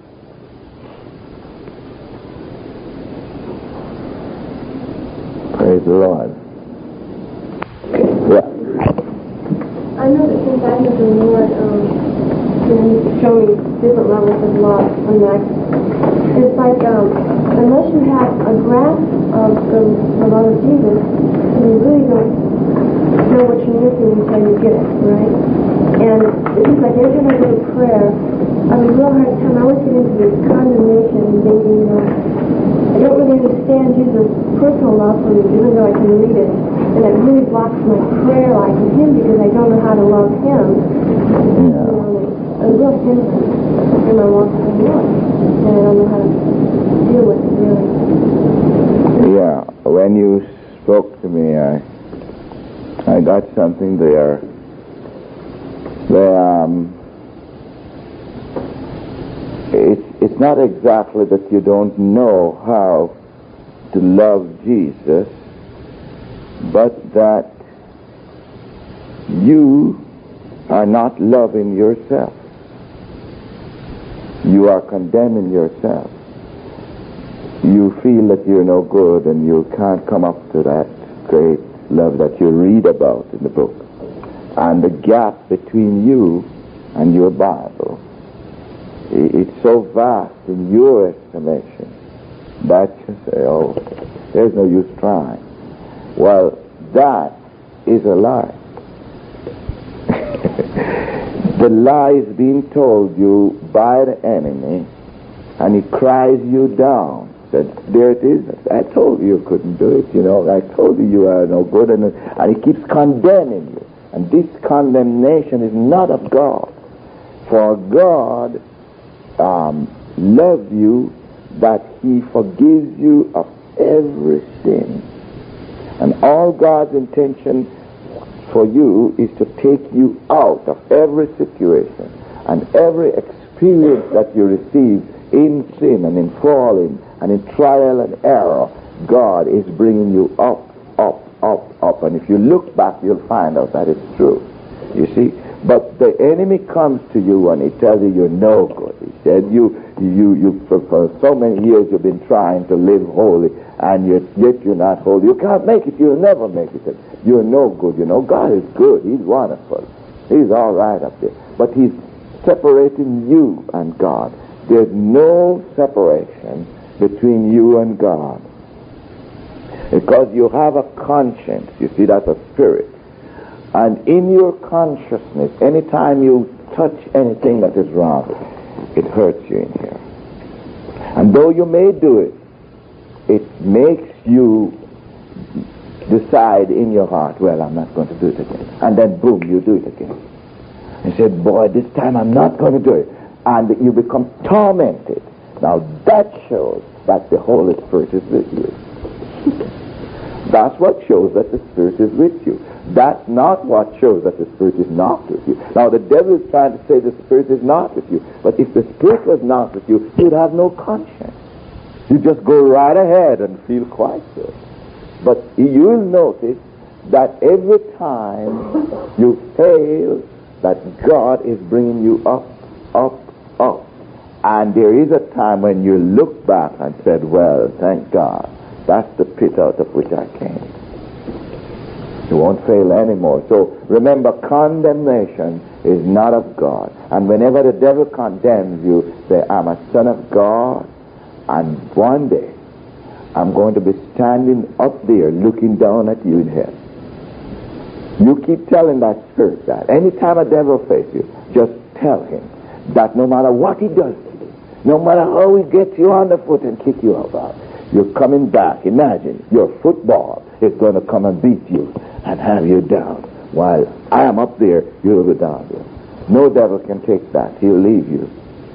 Praise the Lord. Yeah. I know that since I have the Lord show me different levels of love, and it's like unless you have a grasp of the love of Jesus, you really don't know what you're missing until you get it, right? And it's like every time I go to prayer, I have a real hard time. I always get into this condemnation and thinking, I don't really understand Jesus' personal love for me, even though I can read it. And it really blocks my prayer life with him because I don't know how to love him. A real hindrance in my walk with the Lord. And I don't know how to deal with it, really. Yeah, when you spoke to me, I got something there. It's not exactly that you don't know how to love Jesus, but that you are not loving yourself. You are condemning yourself. You feel that you're no good and you can't come up to that great love that you read about in the book. and the gap between you and your Bible, it's so vast in your estimation that you say, oh, there's no use trying. Well, that is a lie. The lie is being told you by the enemy, and he cries you down. Said, there it is. I told you couldn't do it. I told you are no good. And he keeps condemning you. And this condemnation is not of God. For God loves you, that he forgives you of every sin. And all God's intention for you is to take you out of every situation and every experience that you receive in sin and in falling and in trial and error. God is bringing you up, up, up, up. And if you look back, you'll find out that it's true. You see? But the enemy comes to you and he tells you you're no good. He said you for so many years you've been trying to live holy, and yet you're not holy. You can't make it. You'll never make it. You're no good. God is good. He's wonderful. He's all right up there. But he's separating you and God. There's no separation between you and God, because you have a conscience. You see, that's a spirit. And in your consciousness, anytime you touch anything that is wrong, it hurts you in here. And though you may do it, it makes you decide in your heart, well, I'm not going to do it again. And then boom, you do it again. You say, boy, this time I'm not going to do it. And you become tormented. Now that shows that the Holy Spirit is with you. That's what shows that the Spirit is with you. That's not what shows that the Spirit is not with you. Now the devil is trying to say the Spirit is not with you. But if the Spirit was not with you, you'd have no conscience. You just go right ahead and feel quite good. But you'll notice that every time you fail, that God is bringing you up, up, up. And there is a time when you look back and said, well, thank God, that's the pit out of which I came. You won't fail anymore. So remember, condemnation is not of God. And whenever the devil condemns you, say, I'm a son of God, and one day I'm going to be standing up there looking down at you in heaven. You keep telling that spirit that. Anytime a devil faces you, just tell him that no matter what he does to you, no matter how he gets you on the foot and kick you about, you're coming back. Imagine your football is going to come and beat you and have you down. While I am up there, you'll be down there. No devil can take that. He'll leave you.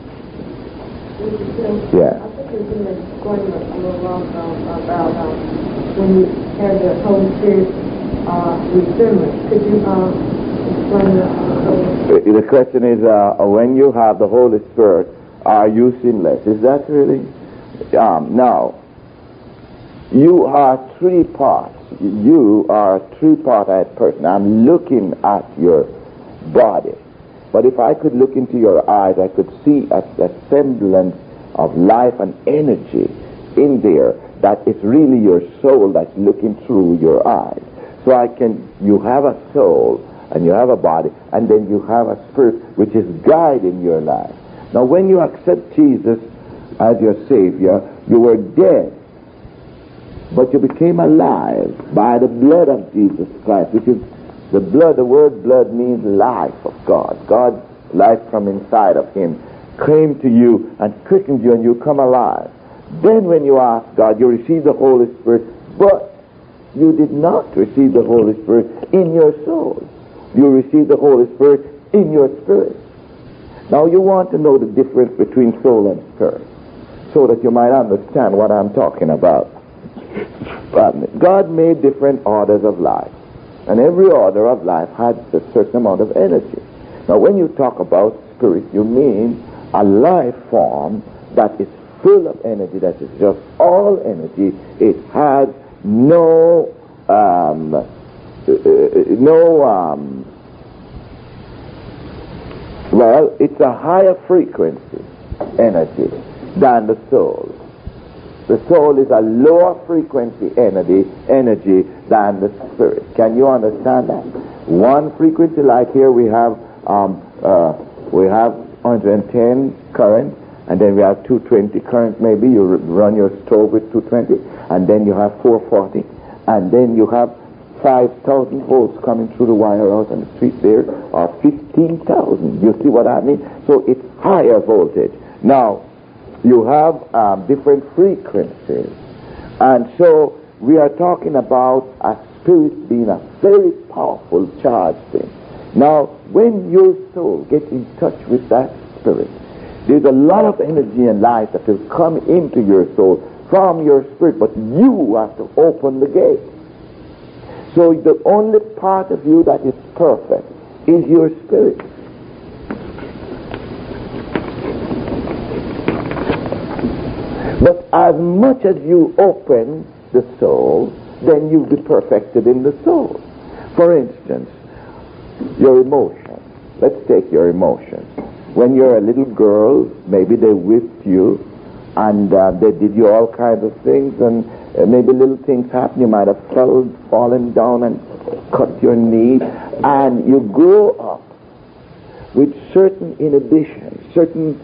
Yeah. I think there's been going a little long about when you have the Holy Spirit resemblance. Could you explain that? The question is, when you have the Holy Spirit, are you sinless? Is that really? Now, you are three parts. You are a three-part person. I'm looking at your body. But if I could look into your eyes, I could see a semblance of life and energy in there that is really your soul that's looking through your eyes. So you have a soul and you have a body, and then you have a spirit which is guiding your life. Now when you accept Jesus as your Savior, you were dead, but you became alive by the blood of Jesus Christ, which is the blood. The word blood means life of God. God's life from inside of him came to you and quickened you, and you come alive. Then when you ask God, you receive the Holy Spirit, but you did not receive the Holy Spirit in your soul. You received the Holy Spirit in your spirit. Now you want to know the difference between soul and spirit, so that you might understand what I'm talking about. God made different orders of life, and every order of life had a certain amount of energy. Now when you talk about spirit, you mean a life form that is full of energy, that is just all energy. It has well, it's a higher frequency energy than the soul. The soul is a lower frequency energy than the spirit. Can you understand that? One frequency, like here we have 110 current, and then we have 220 current. Maybe you run your stove with 220, and then you have 440, and then you have 5,000 volts coming through the wire out on the street there, or 15,000. You see what I mean? So it's higher voltage. Now, you have different frequencies. And so we are talking about a spirit being a very powerful charged thing. Now, when your soul gets in touch with that spirit, there's a lot of energy and light that will come into your soul from your spirit, but you have to open the gate. So the only part of you that is perfect is your spirit. But as much as you open the soul, then you'll be perfected in the soul. For instance, your emotions. Let's take your emotions. When you're a little girl, maybe they whipped you, and they did you all kinds of things, and maybe little things happen. You might have fallen down and cut your knee, and you grow up with certain inhibitions, certain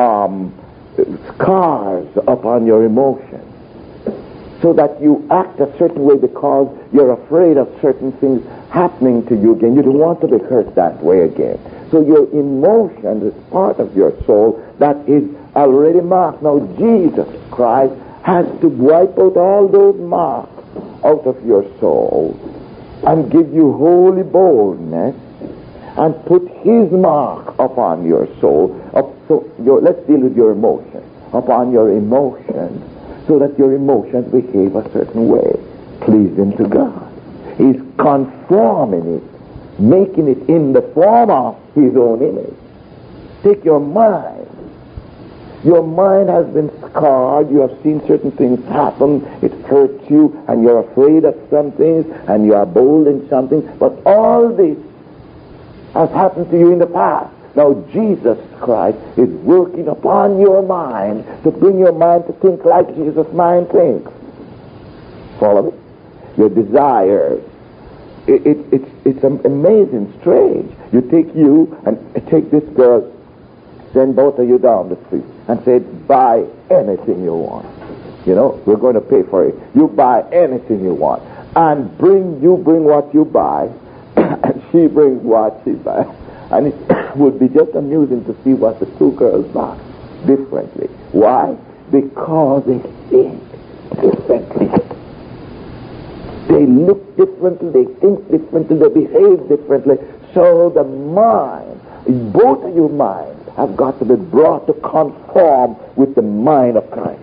scars upon your emotions, so that you act a certain way because you're afraid of certain things happening to you again. You don't want to be hurt that way again. So your emotion is part of your soul that is already marked. Now Jesus Christ has to wipe out all those marks out of your soul and give you holy boldness and put his mark upon your soul. Let's deal with your emotions. Upon your emotions, so that your emotions behave a certain way, pleasing to God. He's conforming it, making it in the form of his own image. Take your mind. Your mind has been scarred. You have seen certain things happen. It hurts you, and you're afraid of some things, and you are bold in something. But all this has happened to you in the past. Now Jesus Christ is working upon your mind to bring your mind to think like Jesus' mind thinks. Follow me? Your desires. It's amazing, strange. You take this girl, send both of you down the street and say, buy anything you want. You know, we're going to pay for it. You buy anything you want. And you bring what you buy, and she brings what she buys. And it would be just amusing to see what the two girls buy differently. Why? Because they think differently. They look differently, they think differently, they behave differently. So the mind, both of your minds have got to be brought to conform with the mind of Christ.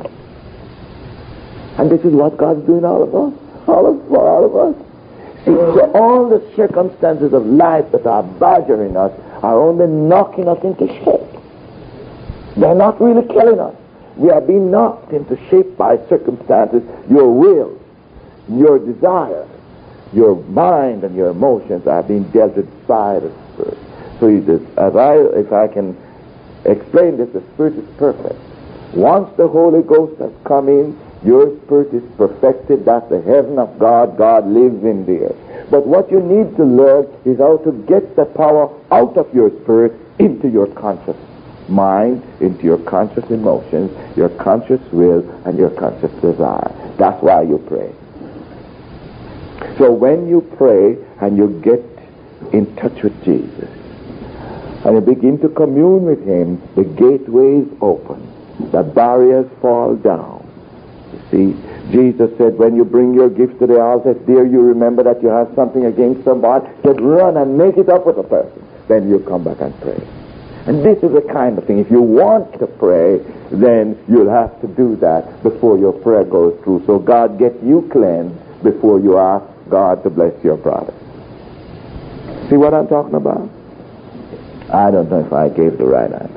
And this is what God's doing all of us. All of us. See, so all the circumstances of life that are badgering us are only knocking us into shape. They're not really killing us. We are being knocked into shape by circumstances, your will, your desires, your mind and your emotions are being dealt with by the Spirit. So if I can explain this, the Spirit is perfect. Once the Holy Ghost has come in, your spirit is perfected. That's the heaven of God. God lives in there. But what you need to learn is how to get the power out of your spirit into your conscious mind, into your conscious emotions, your conscious will, and your conscious desire. That's why you pray. So when you pray and you get in touch with Jesus and you begin to commune with him, the gateways open. The barriers fall down. See, Jesus said, when you bring your gifts to the altar, there you remember that you have something against somebody. He said, run and make it up with a person. Then you come back and pray. And this is the kind of thing. If you want to pray, then you'll have to do that before your prayer goes through. So God gets you cleansed before you ask God to bless your brother. See what I'm talking about? I don't know if I gave the right answer.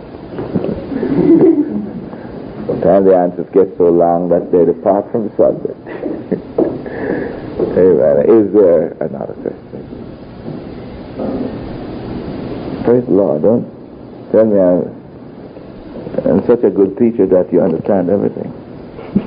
Sometimes the answers get so long that they depart from the subject. Amen. Is there another question? Praise the Lord. Don't tell me I'm such a good teacher that you understand everything.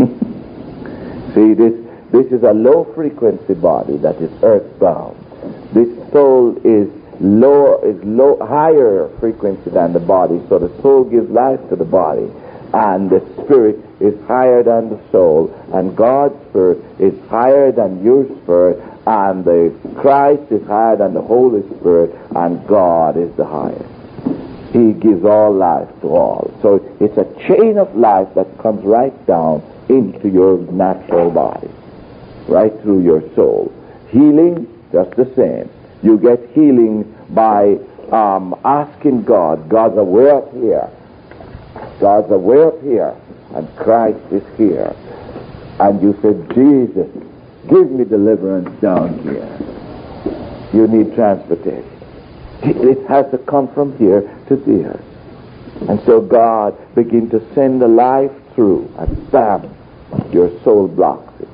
See, this is a low frequency body that is earthbound. This soul is higher frequency than the body, so the soul gives life to the body, and the spirit is higher than the soul, and God's spirit is higher than your spirit, and the Christ is higher than the Holy Spirit, and God is the highest. He gives all life to all. So it's a chain of life that comes right down into your natural body, right through your soul. Healing, just the same. You get healing by asking God. God's away up here. God's away up here, and Christ is here. And you say, Jesus, give me deliverance down here. You need transportation. It has to come from here to there. And so God begins to send the life through, and bam, your soul blocks it.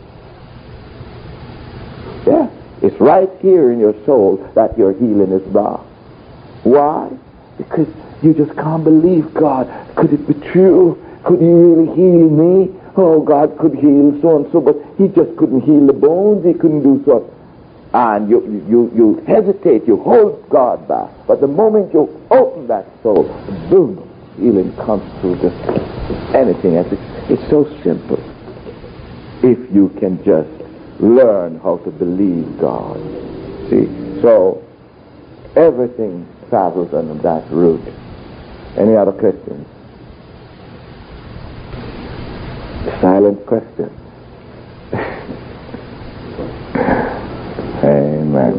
Yeah, it's right here in your soul that your healing is blocked. Why? Because you just can't believe God. Could it be true? Could He really heal me? Oh, God could heal so and so, but He just couldn't heal the bones. He couldn't do so. And you hesitate, you hold God back. But the moment you open that soul, boom, healing comes through just anything else. It's so simple. If you can just learn how to believe God. See, so everything travels under that route. Any other questions? Silent question. Amen.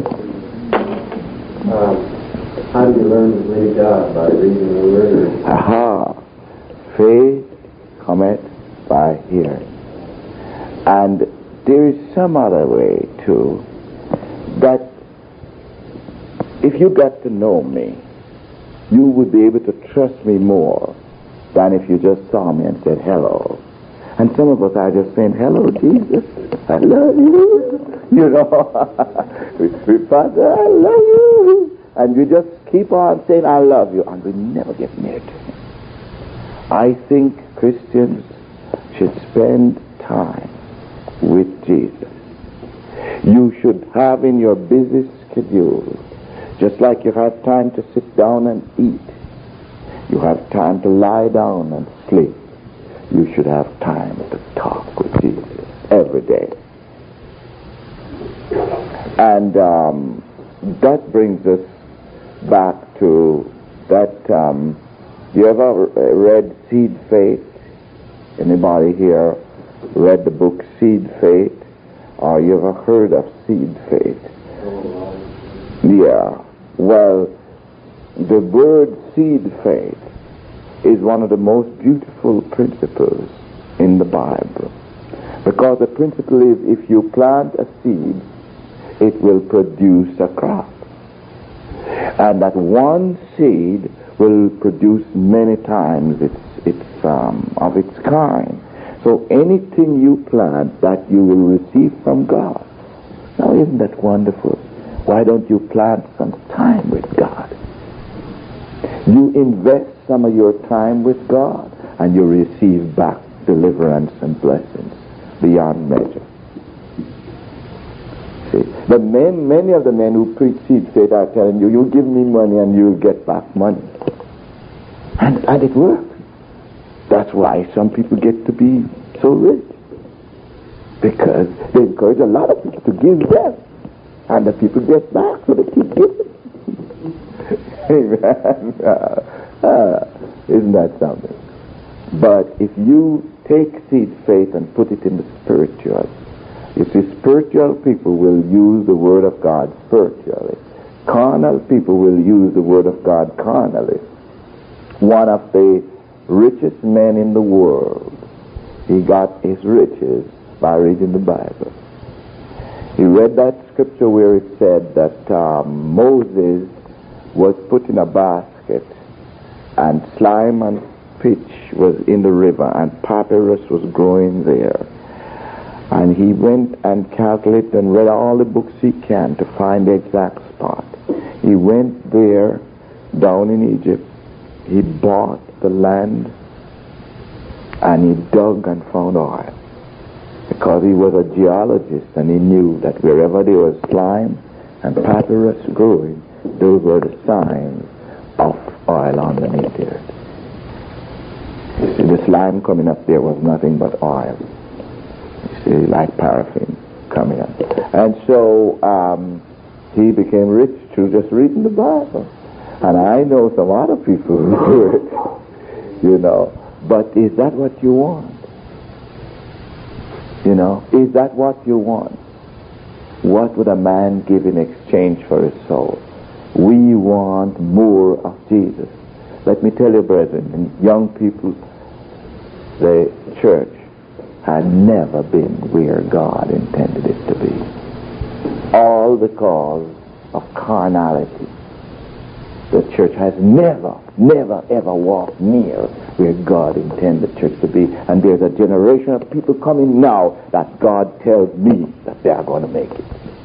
How do you learn to believe God? By reading the Word? Aha. Faith cometh by hearing. And there is some other way too, that if you got to know me, you would be able to trust me more than if you just saw me and said hello. And some of us are just saying, hello, Jesus, I love you. You know, Father, I love you. And we just keep on saying, I love you, and we never get near to Him. I think Christians should spend time with Jesus. You should have in your busy schedule, just like you have time to sit down and eat, you have time to lie down and sleep. You should have time to talk with Jesus every day. And that brings us back to that. You ever read Seed Faith? Anybody here read the book Seed Faith? Or you ever heard of Seed Faith? Yeah. Well, the word seed faith is one of the most beautiful principles in the Bible. Because the principle is, if you plant a seed, it will produce a crop. And that one seed will produce many times of its kind. So anything you plant, that you will receive from God. Now, isn't that wonderful? Why don't you plant some time with God? You invest some of your time with God, and you receive back deliverance and blessings beyond measure. See, many of the men who preach seed faith are telling you, you give me money and you'll get back money. And it works. That's why some people get to be so rich. Because they encourage a lot of people to give them. And the people get back, so they keep giving. Amen. Isn't that something? But if you take seed faith and put it in the spiritual, you see, spiritual people will use the Word of God spiritually. Carnal people will use the Word of God carnally. One of the richest men in the world, he got his riches by reading the Bible. He read that scripture where it said that Moses was put in a basket, and slime and pitch was in the river, and papyrus was growing there. And he went and calculated and read all the books he can to find the exact spot. He went there, down in Egypt. He bought the land, and he dug and found oil. Because he was a geologist, and he knew that wherever there was slime and papyrus growing, those were the signs of oil underneath there. You see, the slime coming up there was nothing but oil. You see, like paraffin coming up. And so he became rich through just reading the Bible. And I know some other people who do it, you know. But is that what you want? You know, is that what you want? What would a man give in exchange for his soul? We want more of Jesus. Let me tell you, brethren, and young people, the church had never been where God intended it to be. All because of carnality. The church has never, ever walked near where God intended the church to be. And there's a generation of people coming now that God tells me that they are going to make it.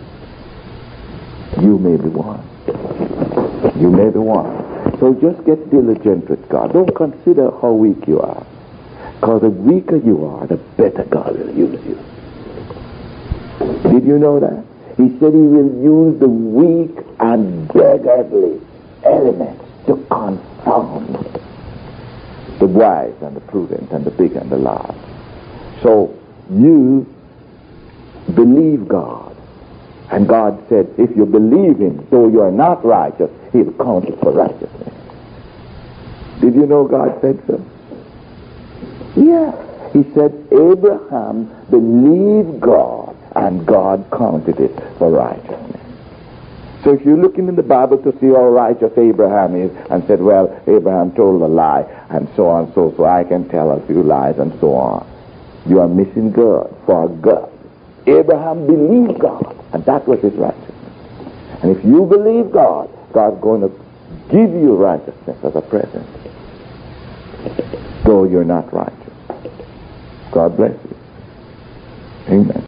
You may be one. You may be one. So just get diligent with God. Don't consider how weak you are. Because the weaker you are, the better God will use you. Did you know that? He said he will use the weak and beggarly elements to confound the wise and the prudent and the big and the large. So you believe God. And God said, if you believe him, though you are not righteous, he'll count it for righteousness. Did you know God said so? Yeah. He said, Abraham believed God, and God counted it for righteousness. So if you're looking in the Bible to see how righteous Abraham is, and said, well, Abraham told a lie, and so on, so I can tell a few lies, and so on, you are missing God. For God, Abraham believed God, and that was his righteousness. And if you believe God, God's going to give you righteousness as a present, though you're not righteous. God bless you. Amen.